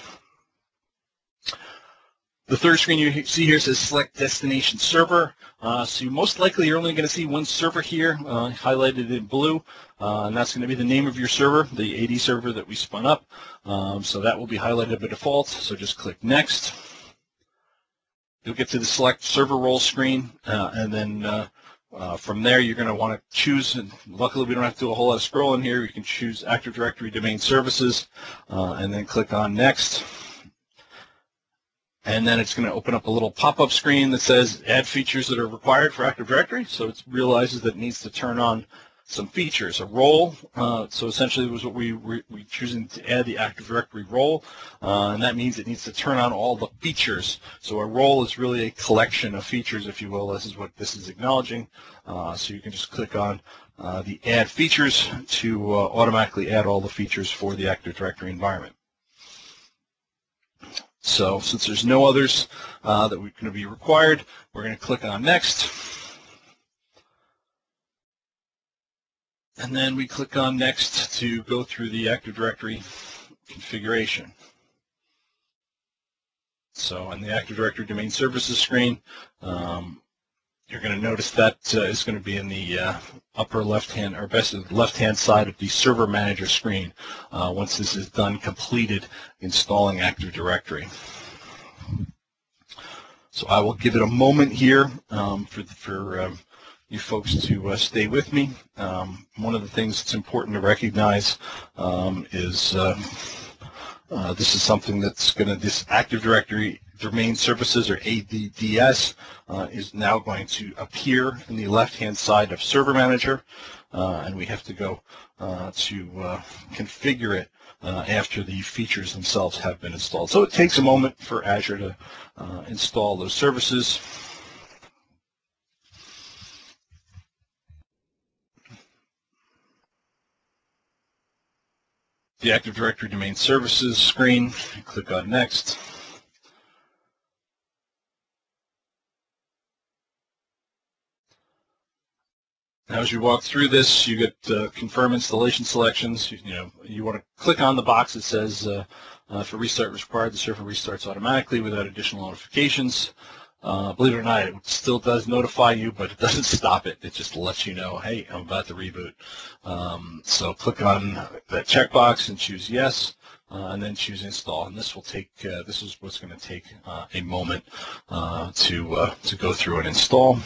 The third screen you see here says Select Destination Server. So you most likely are only going to see one server here, highlighted in blue, and that's going to be the name of your server, the AD server that we spun up. So that will be highlighted by default, so just click Next. You'll get to the Select Server Role screen, and then from there you're going to want to choose, and luckily we don't have to do a whole lot of scrolling here. You can choose Active Directory Domain Services, and then click on Next. And then it's going to open up a little pop-up screen that says add features that are required for Active Directory. So it realizes that it needs to turn on some features. A role, so essentially it was what we choosing to add the Active Directory role, and that means it needs to turn on all the features. So a role is really a collection of features, if you will. This is what this is acknowledging. So you can just click on the Add Features to automatically add all the features for the Active Directory environment. So since there's no others that are going to be required, we're going to click on Next. And then we click on Next to go through the Active Directory configuration. So on the Active Directory Domain Services screen, you're going to notice that is going to be in the upper left-hand, or best left-hand side of the Server Manager screen once this is done, completed installing Active Directory. So I will give it a moment here for you folks to stay with me. One of the things that's important to recognize is this is something that's going to, this Active Directory Domain Services, or ADDS, is now going to appear in the left-hand side of Server Manager, and we have to go to configure it after the features themselves have been installed. So it takes a moment for Azure to install those services. The Active Directory Domain Services screen, click on Next. Now, as you walk through this, you get confirm installation selections. You want to click on the box that says for restart required, the server restarts automatically without additional notifications. Believe it or not, it still does notify you, but it doesn't stop it. It just lets you know, hey, I'm about to reboot. So click on that checkbox and choose yes, and then choose install. And this will take. This is what's going to take a moment to go through and install.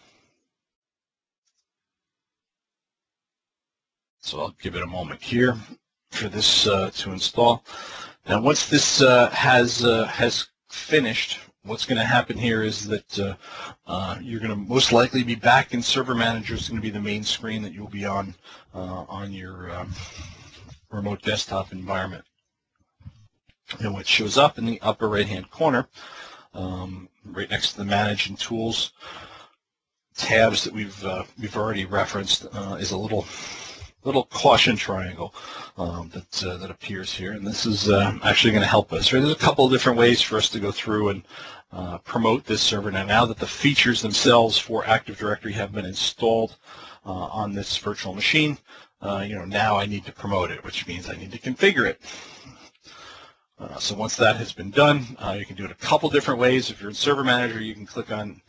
So I'll give it a moment here for this to install. Now, once this has finished, what's going to happen here is that you're going to most likely be back in Server Manager. It's going to be the main screen that you'll be on your remote desktop environment. And what shows up in the upper right-hand corner, right next to the Manage and Tools tabs that we've already referenced, is a little caution triangle that appears here, and this is actually going to help us. Right? There's a couple of different ways for us to go through and promote this server. Now that the features themselves for Active Directory have been installed on this virtual machine, now I need to promote it, which means I need to configure it. So once that has been done, you can do it a couple different ways. If you're in Server Manager, you can click on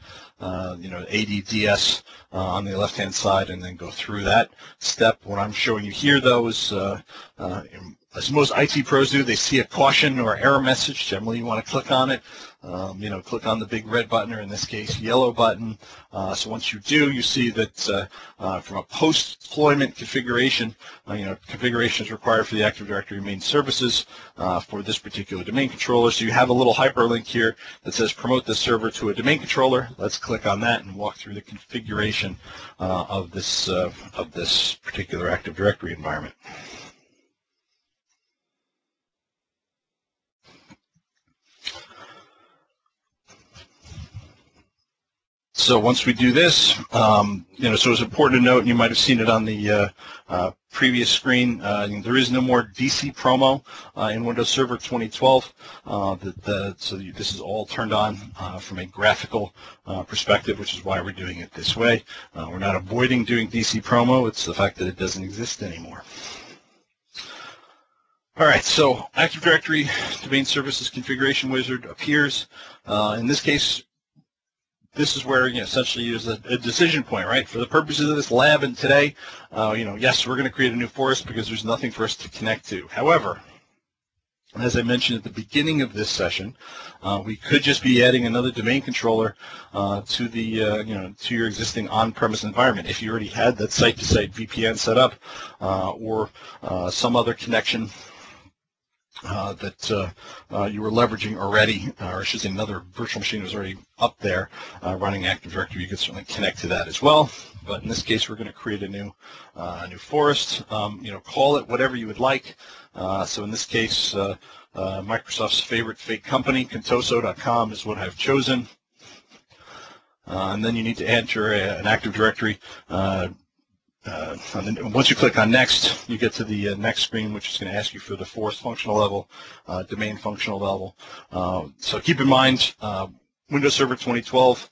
ADDS on the left-hand side and then go through that step. What I'm showing you here, though, is as most IT pros do, they see a caution or error message. Generally, you want to click on it. Click on the big red button, or in this case, yellow button. So once you do, you see that from a post-deployment configuration, configuration is required for the Active Directory Domain Services for this particular domain controller. So you have a little hyperlink here that says promote this server to a domain controller. Let's click on that and walk through the configuration of this particular Active Directory environment. So once we do this, so it's important to note, and you might have seen it on the previous screen, there is no more DC promo in Windows Server 2012. So this is all turned on from a graphical perspective, which is why we're doing it this way. We're not avoiding doing DC promo. It's the fact that it doesn't exist anymore. All right, so Active Directory Domain Services Configuration Wizard appears. In this case, this is where essentially is a decision point, right? For the purposes of this lab and today, yes, we're going to create a new forest because there's nothing for us to connect to. However, as I mentioned at the beginning of this session, we could just be adding another domain controller to the to your existing on-premise environment. If you already had that site-to-site VPN set up or some other connection that you were leveraging already, or I should say another virtual machine was already up there running Active Directory, you could certainly connect to that as well. But in this case, we're going to create a new forest. Call it whatever you would like. So in this case, Microsoft's favorite fake company, Contoso.com, is what I've chosen. And then you need to enter an Active Directory. Once you click on Next, you get to the next screen, which is going to ask you for the forest functional level, domain functional level. So keep in mind, Windows Server 2012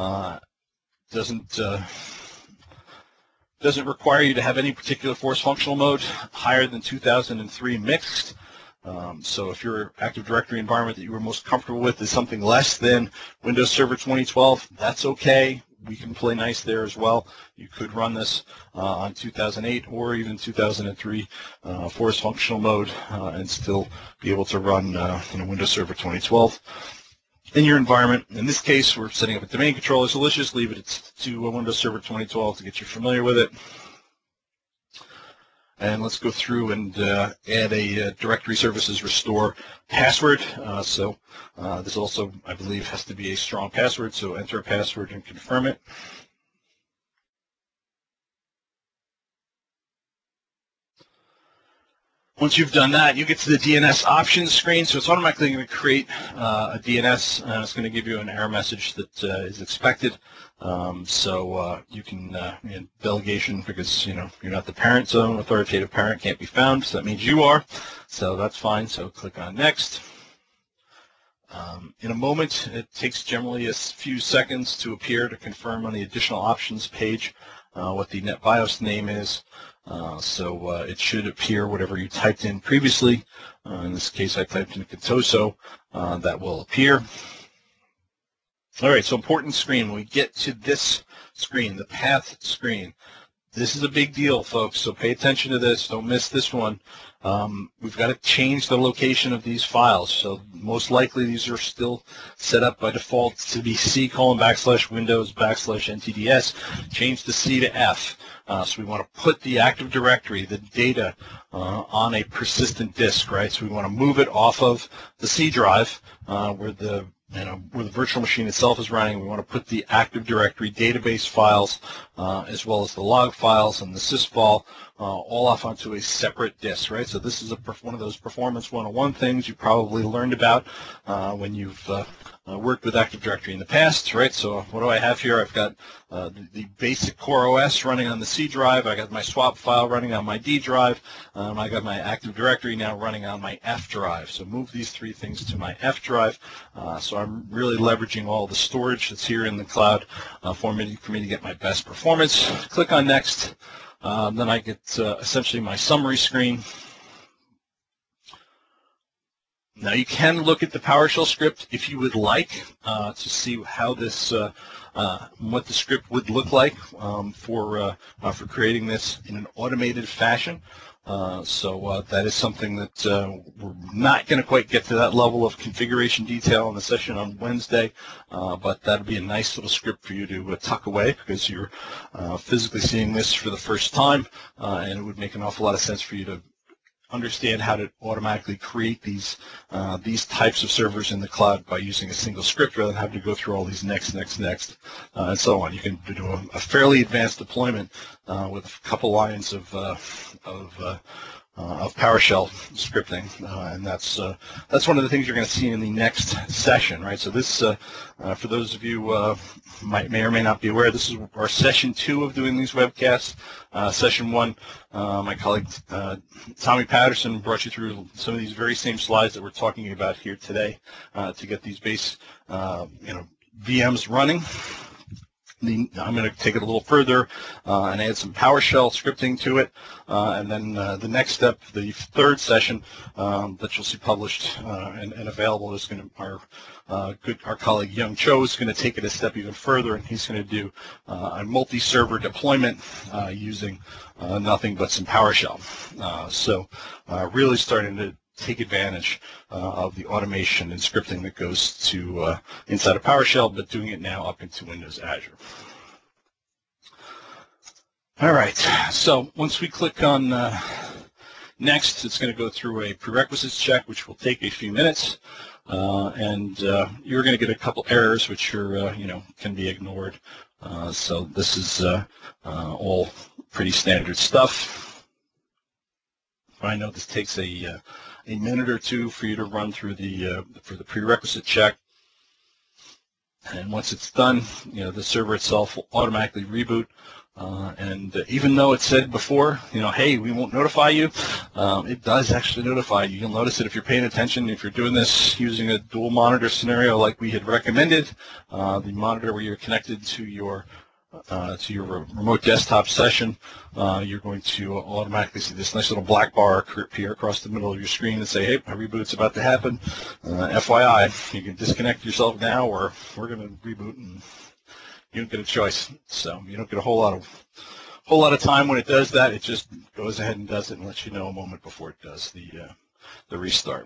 doesn't require you to have any particular forest functional mode higher than 2003 mixed. So if your Active Directory environment that you were most comfortable with is something less than Windows Server 2012, that's okay. We can play nice there as well. You could run this on 2008 or even 2003 forest functional mode and still be able to run Windows Server 2012 in your environment. In this case, we're setting up a domain controller, so let's just leave it to Windows Server 2012 to get you familiar with it. And let's go through and add a directory services restore password. This also, I believe, has to be a strong password, so enter a password and confirm it. Once you've done that, you get to the DNS options screen. So it's automatically going to create a DNS, and it's going to give you an error message that is expected. You can delegation, because you're not the parent, so authoritative parent can't be found. So that means you are. So that's fine. So click on Next. In a moment, it takes generally a few seconds to appear to confirm on the additional options page what the NetBIOS name is. It should appear whatever you typed in previously. In this case, I typed in Contoso. That will appear. All right, so important screen. When we get to this screen, the path screen, this is a big deal, folks, so pay attention to this. Don't miss this one. We've got to change the location of these files. So most likely these are still set up by default to be C:\Windows\NTDS. Change the C to F. So we want to put the Active Directory, the data, on a persistent disk, right? So we want to move it off of the C drive where the virtual machine itself is running. We want to put the Active Directory database files as well as the log files and the sysvol all off onto a separate disk, right? So this is one of those Performance 101 things you probably learned about when you've worked with Active Directory in the past, right? So what do I have here? I've got the basic Core OS running on the C drive. I got my swap file running on my D drive. I got my Active Directory now running on my F drive. So move these three things to my F drive. So I'm really leveraging all the storage that's here in the cloud for me to get my best performance. Click on Next. Then I get essentially my summary screen. Now you can look at the PowerShell script if you would like to see how this, what the script would look like for creating this in an automated fashion. That is something that we're not going to quite get to that level of configuration detail in the session on Wednesday, but that would be a nice little script for you to tuck away because you're physically seeing this for the first time, and it would make an awful lot of sense for you to understand how to automatically create these types of servers in the cloud by using a single script rather than having to go through all these next, and so on. You can do a fairly advanced deployment with a couple lines of PowerShell scripting, and that's one of the things you're going to see in the next session, right? So this, for those of you may or may not be aware, this is our session 2 of doing these webcasts. Session 1, my colleague Tommy Patterson brought you through some of these very same slides that we're talking about here today to get these base VMs running. I'm going to take it a little further and add some PowerShell scripting to it, and then the next step, the third session that you'll see published and available is going to our colleague Young Cho is going to take it a step even further, and he's going to do a multi-server deployment using nothing but some PowerShell. Really starting to take advantage of the automation and scripting that goes to inside of PowerShell, but doing it now up into Windows Azure. All right, so once we click on Next, it's going to go through a prerequisites check, which will take a few minutes, and you're going to get a couple errors, which are, can be ignored. So this is all pretty standard stuff. I know this takes a minute or two for you to run through for the prerequisite check, and once it's done, the server itself will automatically reboot. And even though it said before, hey, we won't notify you, it does actually notify you. You'll notice it if you're paying attention. If you're doing this using a dual monitor scenario like we had recommended, the monitor where you're connected to your remote desktop session, you're going to automatically see this nice little black bar appear across the middle of your screen and say, hey, a reboot's about to happen. FYI, you can disconnect yourself now, or we're going to reboot, and you don't get a choice. So you don't get a whole lot of time when it does that. It just goes ahead and does it and lets you know a moment before it does the restart.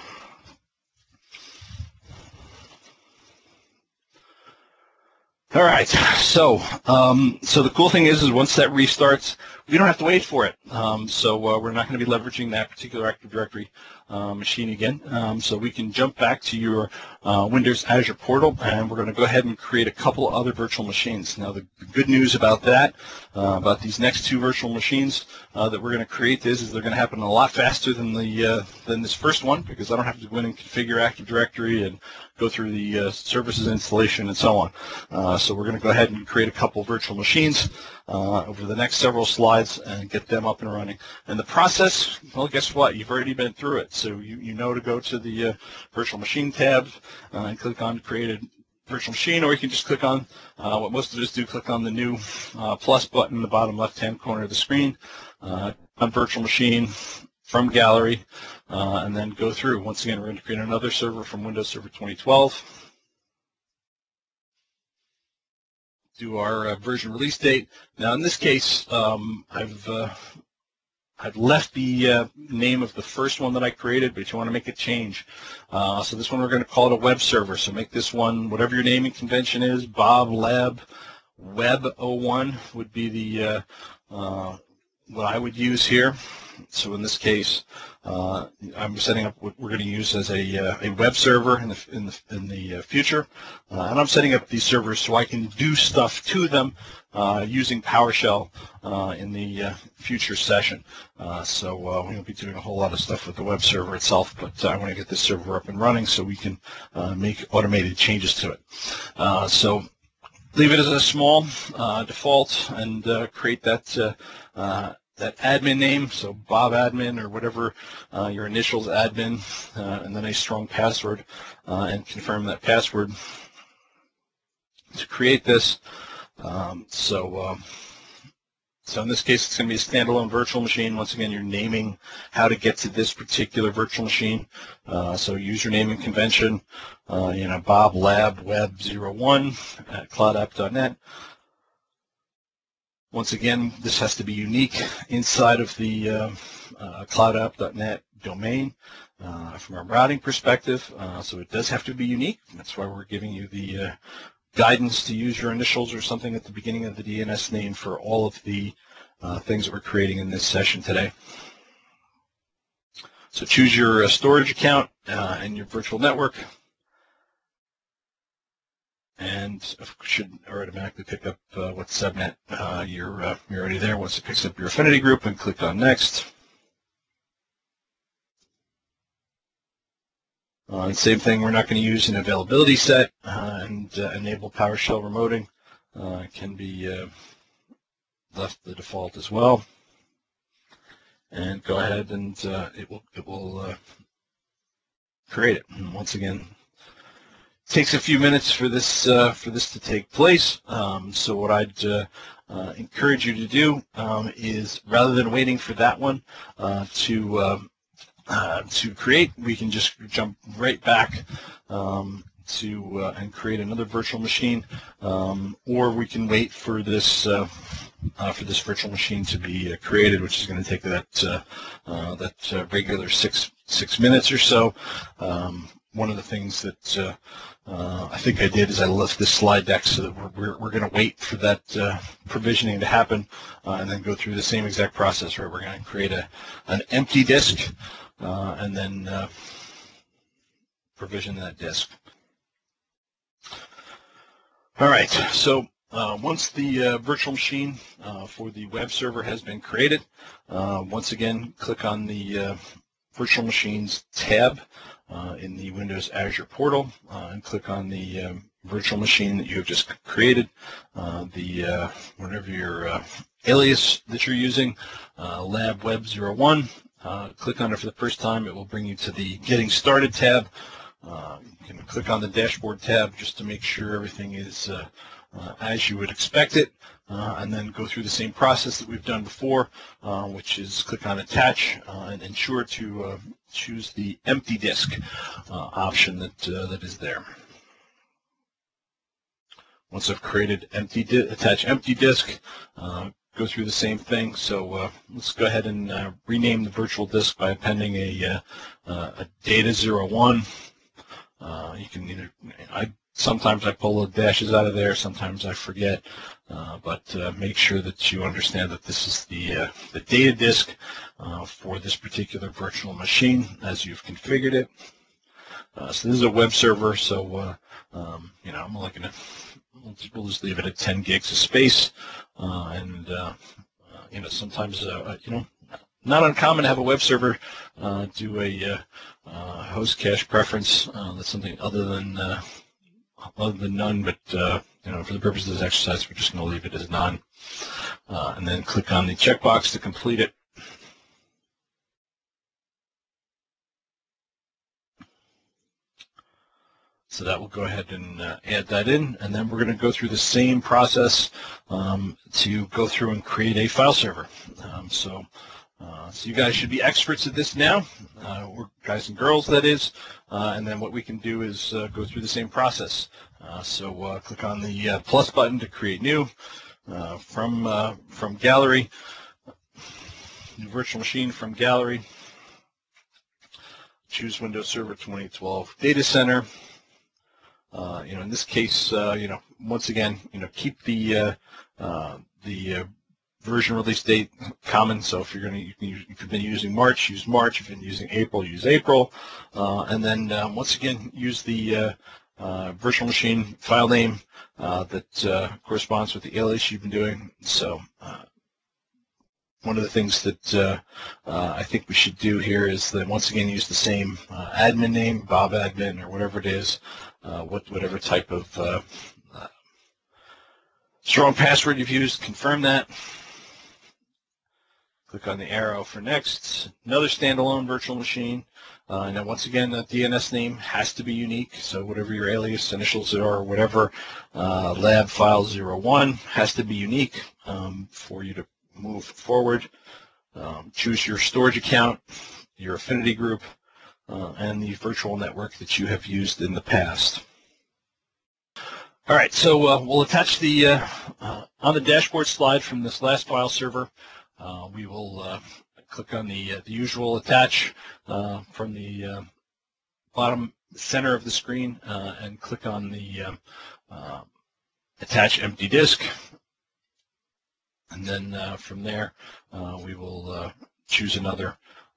All right, so the cool thing is once that restarts, we don't have to wait for it. We're not going to be leveraging that particular Active Directory machine again. So we can jump back to your Windows Azure portal, and we're going to go ahead and create a couple other virtual machines. Now, the good news about that, about these next two virtual machines that we're going to create is they're going to happen a lot faster than this first one, because I don't have to go in and configure Active Directory and go through the services installation and so on. So we're going to go ahead and create a couple virtual machines over the next several slides and get them up and running. And the process, well, guess what? You've already been through it. So you know to go to the virtual machine tab and click on create a virtual machine, or you can just click on what most of us do, click on the new plus button in the bottom left-hand corner of the screen, on virtual machine from gallery, and then go through. Once again, we're going to create another server from Windows Server 2012. Do our version release date. Now, in this case, I've left the name of the first one that I created, but if you want to make a change, so this one we're going to call it a web server. So make this one whatever your naming convention is. Bob Lab Web 01 would be the what I would use here. So in this case, I'm setting up what we're going to use as a web server in the future, and I'm setting up these servers so I can do stuff to them using PowerShell in the future session. So we won't be doing a whole lot of stuff with the web server itself, but I want to get this server up and running so we can make automated changes to it. So leave it as a small default and create that admin name, so Bob admin or whatever your initials admin, and then a strong password, and confirm that password to create this. So in this case, it's going to be a standalone virtual machine. Once again, you're naming how to get to this particular virtual machine. So username and convention, Bob Lab Web 01 at cloudapp.net. Once again, this has to be unique inside of the cloudapp.net domain from a routing perspective, so it does have to be unique. That's why we're giving you the guidance to use your initials or something at the beginning of the DNS name for all of the things that we're creating in this session today. So choose your storage account and your virtual network, and it should automatically pick up what subnet you're already there. Once it picks up your affinity group, and click on next. And same thing, we're not going to use an availability set, and enable PowerShell remoting can be left the default as well. And go ahead and it will create it. And once again, takes a few minutes for this to take place. So what I'd encourage you to do is, rather than waiting for that one to create, we can just jump right back and create another virtual machine, or we can wait for this virtual machine to be created, which is going to take that regular six minutes or so.
one of the things that I think I did is I left this slide deck so that we're going to wait for that provisioning to happen and then go through the same exact process, right? We're going to create an empty disk and then provision that disk. All right, so once the virtual machine for the web server has been created, once again, click on the Virtual Machines tab in the Windows Azure portal and click on the virtual machine that you have just created, whatever your alias that you're using, Lab Web 01. Click on it for the first time. It will bring you to the Getting Started tab. You can click on the Dashboard tab just to make sure everything is as you would expect it, and then go through the same process that we've done before, which is click on Attach and ensure to choose the empty disk option that is there. Once I've created attach empty disk, go through the same thing. So let's go ahead and rename the virtual disk by appending a data 01. You can either, sometimes I pull the dashes out of there, sometimes I forget, but make sure that you understand that this is the data disk for this particular virtual machine as you've configured it. So this is a web server, so you know, I'm looking at, we'll just leave it at 10 gigs of space, and you know, sometimes you know, not uncommon to have a web server do a host cache preference. That's something other than none, but you know, for the purpose of this exercise, we're just going to leave it as none, and then click on the checkbox to complete it. So that will go ahead and add that in, and then we're going to go through the same process to go through and create a file server. So you guys should be experts at this now, we're guys and girls, that is, and then what we can do is go through the same process. So click on the plus button to create new from gallery, new virtual machine from gallery, choose Windows Server 2012 Data Center. You know, in this case, you know, once again, you know, keep the version release date common. So if you're going to, if you've been using March, use March. If you've been using April, use April. And then once again, use the virtual machine file name that corresponds with the alias you've been doing. So one of the things that I think we should do here is that once again use the same admin name, Bob Admin, or whatever it is, whatever type of strong password you've used, confirm that. Click on the arrow for next. Another standalone virtual machine. And then once again, the DNS name has to be unique. So whatever your alias initials are, or whatever, lab file 01 has to be unique for you to move forward. Choose your storage account, your affinity group, and the virtual network that you have used in the past. All right, so we'll attach the, on the dashboard slide from this last file server, we will click on the usual attach from the bottom center of the screen and click on the attach empty disk. And then from there, we will choose another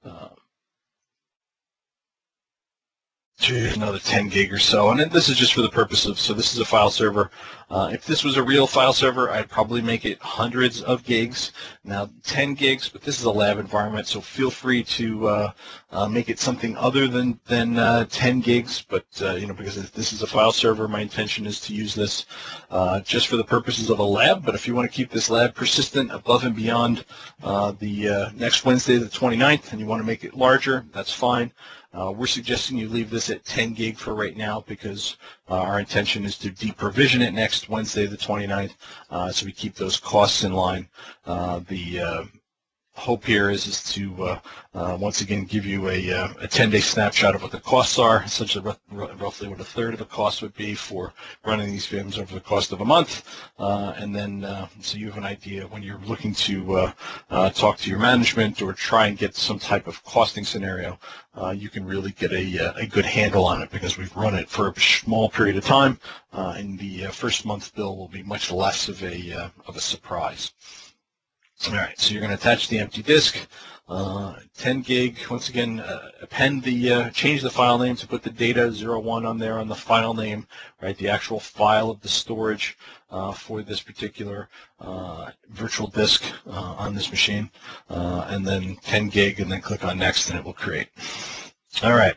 10 gig or so, and this is just for the purpose of, so this is a file server. If this was a real file server, I'd probably make it hundreds of gigs. Now 10 gigs, but this is a lab environment, so feel free to make it something other than 10 gigs. But you know, because this is a file server, my intention is to use this just for the purposes of a lab. But if you want to keep this lab persistent above and beyond the next Wednesday, the 29th, and you want to make it larger, that's fine. We're suggesting you leave this at 10 gig for right now because our intention is to deprovision it next Wednesday the 29th, so we keep those costs in line. The hope here is to once again give you a 10-day snapshot of what the costs are, essentially roughly what a third of the cost would be for running these VMs over the cost of a month, and then so you have an idea when you're looking to talk to your management or try and get some type of costing scenario, you can really get a good handle on it, because we've run it for a small period of time, and the first month bill will be much less of a surprise. All right, so you're going to attach the empty disk, 10 gig. Once again, change the file name to put the data 01 on there on the file name, right? The actual file of the storage for this particular virtual disk on this machine, and then 10 gig, and then click on next, and it will create. All right.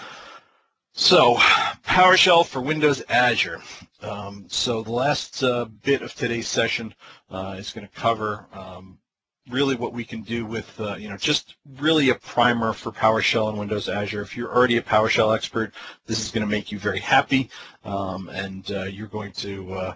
So, PowerShell for Windows Azure. So the last bit of today's session is going to cover really what we can do with, just really a primer for PowerShell and Windows Azure. If you're already a PowerShell expert, this is going to make you very happy, and you're going to,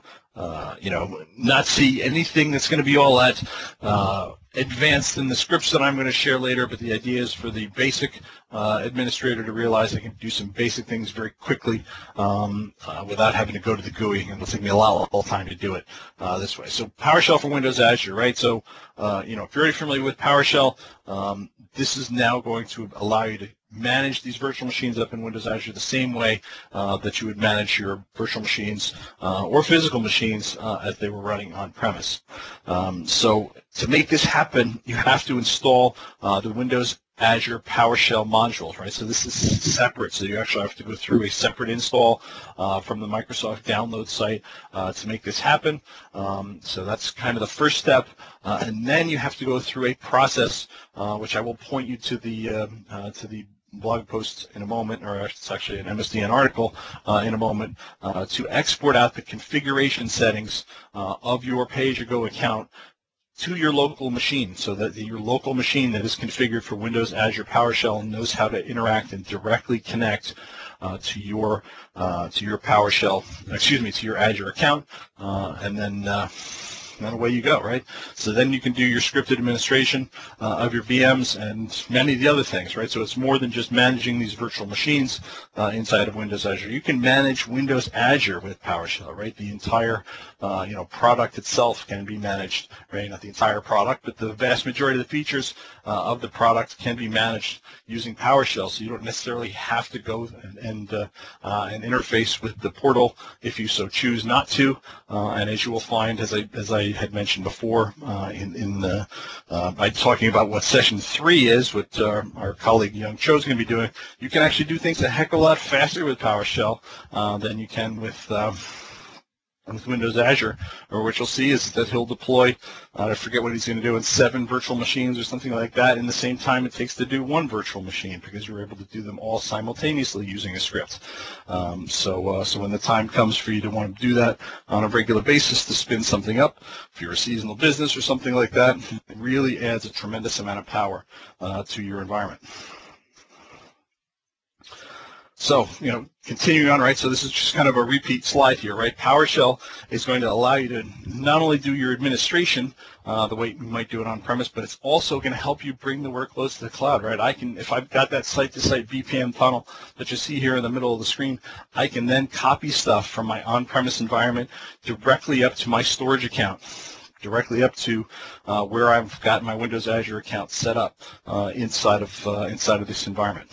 not see anything that's going to be all that advanced in the scripts that I'm going to share later, but the idea is for the basic administrator to realize they can do some basic things very quickly without having to go to the GUI, and it'll take me a lot of time to do it this way. So PowerShell for Windows Azure, right? So, if you're already familiar with PowerShell, this is now going to allow you to manage these virtual machines up in Windows Azure the same way that you would manage your virtual machines or physical machines as they were running on-premise. So to make this happen, you have to install the Windows Azure PowerShell modules, right? So this is separate, so you actually have to go through a separate install from the Microsoft download site to make this happen. So that's kind of the first step, and then you have to go through a process, which I will point you to the blog post in a moment, or it's actually an MSDN article in a moment, to export out the configuration settings of your pay-as-you-go account to your local machine, so that your local machine that is configured for Windows Azure PowerShell knows how to interact and directly connect to your PowerShell, to your Azure account, and then away you go, right? So then you can do your scripted administration of your VMs and many of the other things, right? So it's more than just managing these virtual machines inside of Windows Azure. You can manage Windows Azure with PowerShell, right? The entire, product itself can be managed, right? Not the entire product, but the vast majority of the features of the product can be managed using PowerShell. So you don't necessarily have to go and interface with the portal if you so choose not to. And as you will find, as I had mentioned before, by talking about what session 3 is, what our colleague Young Cho is going to be doing, you can actually do things a heck of a lot faster with PowerShell than you can with Windows Azure, or what you'll see is that he'll deploy, I forget what he's going to do, in 7 virtual machines or something like that in the same time it takes to do 1 virtual machine, because you're able to do them all simultaneously using a script. So when the time comes for you to want to do that on a regular basis to spin something up, if you're a seasonal business or something like that, it really adds a tremendous amount of power to your environment. So, continuing on, right, so this is just kind of a repeat slide here, right? PowerShell is going to allow you to not only do your administration the way you might do it on-premise, but it's also going to help you bring the workloads to the cloud, right? If I've got that site-to-site VPN tunnel that you see here in the middle of the screen, I can then copy stuff from my on-premise environment directly up to my storage account, directly up to where I've got my Windows Azure account set up inside of this environment.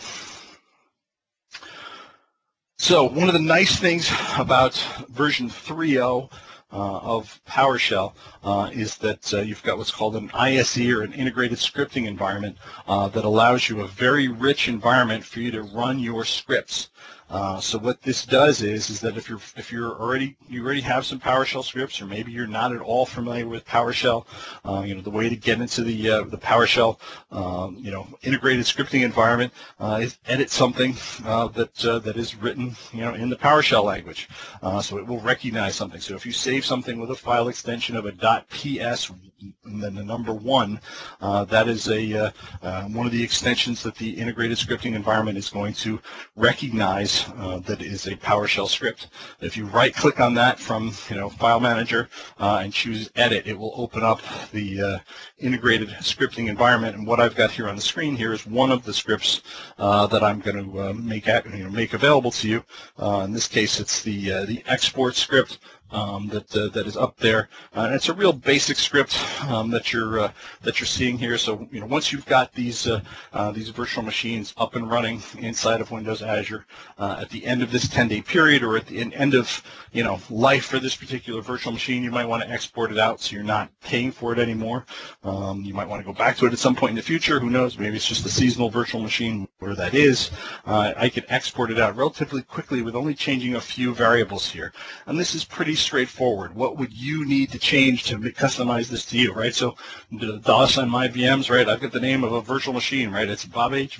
So one of the nice things about version 3.0 of PowerShell is that you've got what's called an ISE, or an integrated scripting environment, that allows you a very rich environment for you to run your scripts. So what this does is that if you already have some PowerShell scripts, or maybe you're not at all familiar with PowerShell, the way to get into the PowerShell integrated scripting environment is edit something that is written in the PowerShell language. So it will recognize something. So if you save something with a file extension of a .ps and then the number 1, that is one of the extensions that the integrated scripting environment is going to recognize script that is a PowerShell script. If you right-click on that from File Manager and choose Edit, it will open up the integrated scripting environment. And what I've got here on the screen here is one of the scripts that I'm going to make available to you. In this case, it's the export script. That is up there. And it's a real basic script that you're seeing here. So once you've got these virtual machines up and running inside of Windows Azure, at the end of this 10-day period, or at the end of life for this particular virtual machine, you might want to export it out so you're not paying for it anymore. You might want to go back to it at some point in the future. Who knows? Maybe it's just a seasonal virtual machine where that is. I could export it out relatively quickly with only changing a few variables here. And this is pretty straightforward. What would you need to change to customize this to you, right? So the DOS on my VMs, right? I've got the name of a virtual machine, right? It's Bob H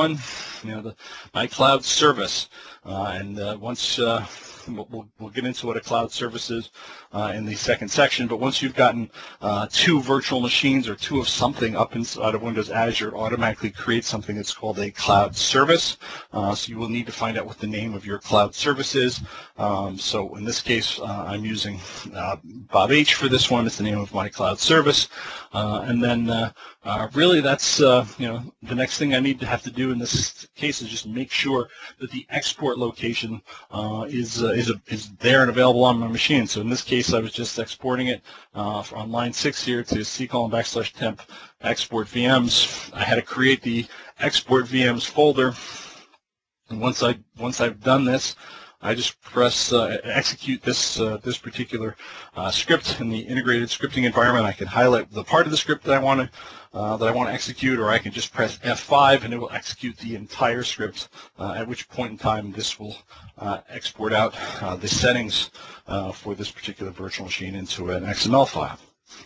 VM1, my cloud service. Once we'll get into what a cloud service is in the second section, but once you've gotten two virtual machines or two of something up inside of Windows Azure, it automatically creates something that's called a cloud service. So you will need to find out what the name of your cloud service is. So in this case, I'm using Bob H for this one. It's the name of my cloud service. And then really that's, the next thing I have to do in this case is just make sure that the export location is there and available on my machine. So in this case, I was just exporting it on line 6 here to /temp export VMs. I had to create the export VMs folder, and once I've done this, I just press execute this particular script in the integrated scripting environment. I can highlight the part of the script that I want to execute, or I can just press F5 and it will execute the entire script. At which point in time, this will export out the settings for this particular virtual machine into an XML file.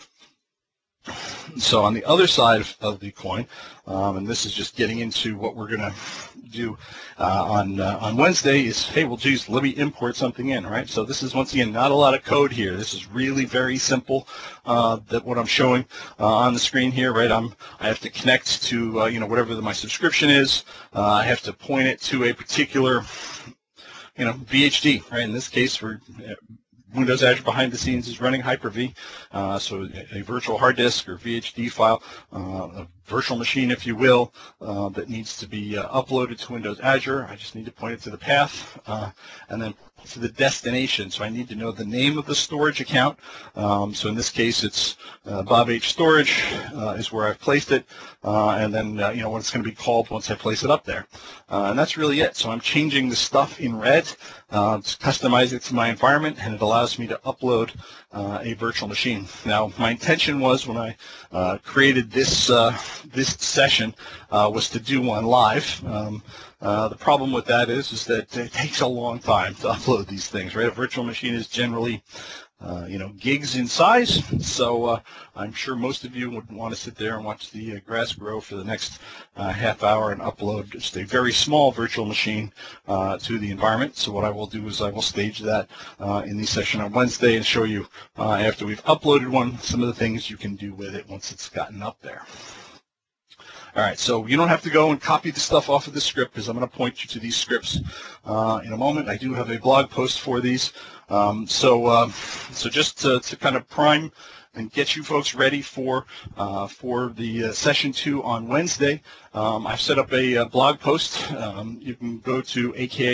So on the other side of the coin, and this is just getting into what we're going to do on Wednesday, is, hey, well, geez, let me import something in, right? So this is, once again, not a lot of code here. This is really very simple, that what I'm showing on the screen here, right? I have to connect to, whatever my subscription is. I have to point it to a particular, VHD, right? In this case, for Windows Azure behind the scenes is running Hyper-V, so a virtual hard disk or VHD file, a virtual machine, if you will, that needs to be uploaded to Windows Azure. I just need to point it to the path, and then to the destination. So I need to know the name of the storage account. So in this case, it's Bob H Storage is where I've placed it, and then what it's going to be called once I place it up there. And that's really it. So I'm changing the stuff in red to customize it to my environment, and it allows me to upload a virtual machine. Now, my intention was, when I created this this session, was to do one live. The problem with that is that it takes a long time to upload these things, right? A virtual machine is generally gigs in size, so I'm sure most of you would want to sit there and watch the grass grow for the next half hour and upload just a very small virtual machine to the environment. So what I will do is I will stage that in the session on Wednesday and show you, after we've uploaded one, some of the things you can do with it once it's gotten up there. All right, so you don't have to go and copy the stuff off of the script, because I'm going to point you to these scripts in a moment. I do have a blog post for these. So just to kind of prime and get you folks ready for the session 2 on Wednesday, I've set up a blog post. You can go to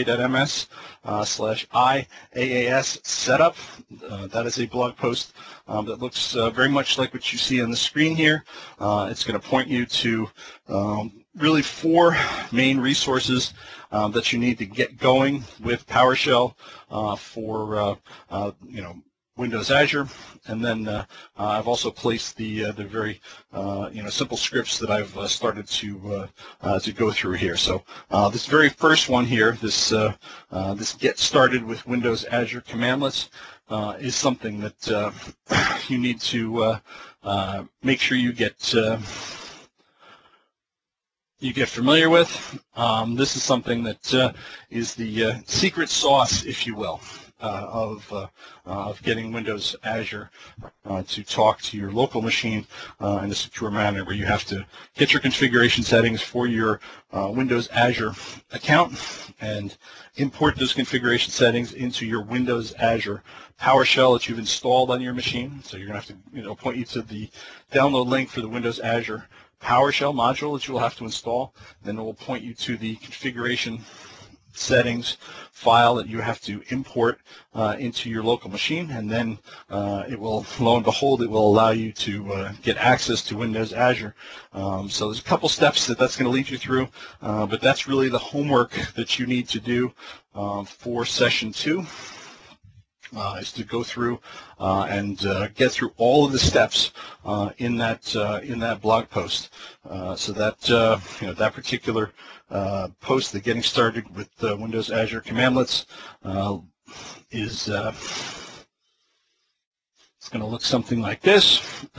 aka.ms/IAAS setup. That is a blog post that looks very much like what you see on the screen here. It's going to point you to really 4 main resources that you need to get going with PowerShell for Windows Azure, and then I've also placed the very simple scripts that I've started to go through here. So this very first one here, this Get Started with Windows Azure Commandlets, is something that you need to make sure you get familiar with. This is something that is the secret sauce, if you will. of getting Windows Azure to talk to your local machine in a secure manner, where you have to get your configuration settings for your Windows Azure account and import those configuration settings into your Windows Azure PowerShell that you've installed on your machine. So you're going to have to point you to the download link for the Windows Azure PowerShell module that you will have to install. Then it will point you to the configuration settings file that you have to import into your local machine, and then it will, lo and behold, it will allow you to get access to Windows Azure. So there's a couple steps that's going to lead you through, but that's really the homework that you need to do for session 2. Is to go through and get through all of the steps in that blog post. So that that particular post, the Getting Started with Windows Azure Commandlets, is it's going to look something like this.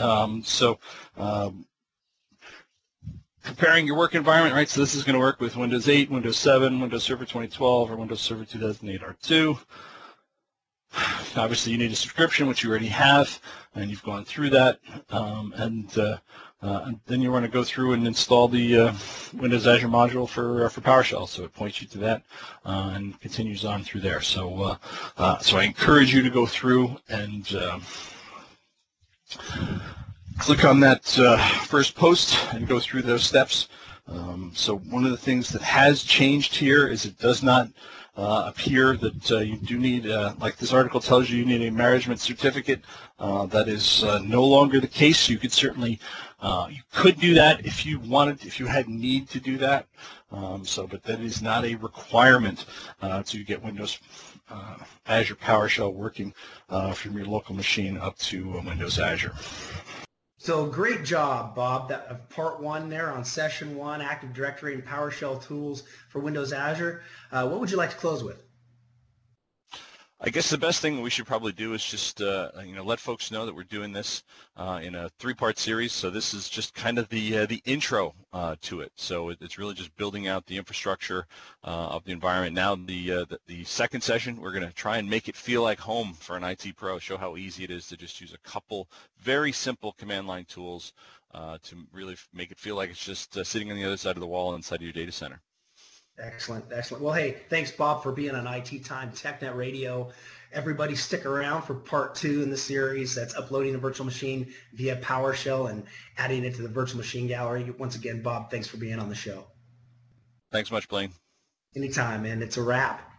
Comparing your work environment, right? So this is going to work with Windows 8, Windows 7, Windows Server 2012, or Windows Server 2008 R2. Obviously, you need a subscription, which you already have, and you've gone through that. And then you want to go through and install the Windows Azure module for PowerShell. So it points you to that and continues on through there. So I encourage you to go through and click on that first post and go through those steps. So one of the things that has changed here is it does not appear that you do need, like this article tells you, you need a management certificate. That is no longer the case. You could certainly, you could do that if you wanted, if you had need to do that. But that is not a requirement to get Windows Azure PowerShell working from your local machine up to Windows Azure.
So great job, Bob, of part 1 there on session 1, Active Directory and PowerShell tools for Windows Azure. What would you like to close with?
I guess the best thing we should probably do is just let folks know that we're doing this in a 3-part series. So this is just kind of the intro to it. So it's really just building out the infrastructure of the environment. Now the second session, we're going to try and make it feel like home for an IT pro. Show how easy it is to just use a couple very simple command line tools to really make it feel like it's just sitting on the other side of the wall inside of your data center.
Excellent, excellent. Well, hey, thanks, Bob, for being on IT Time TechNet Radio. Everybody stick around for part 2 in the series. That's uploading a virtual machine via PowerShell and adding it to the virtual machine gallery. Once again, Bob, thanks for being on the show.
Thanks much, Blaine.
Anytime, man. It's a wrap.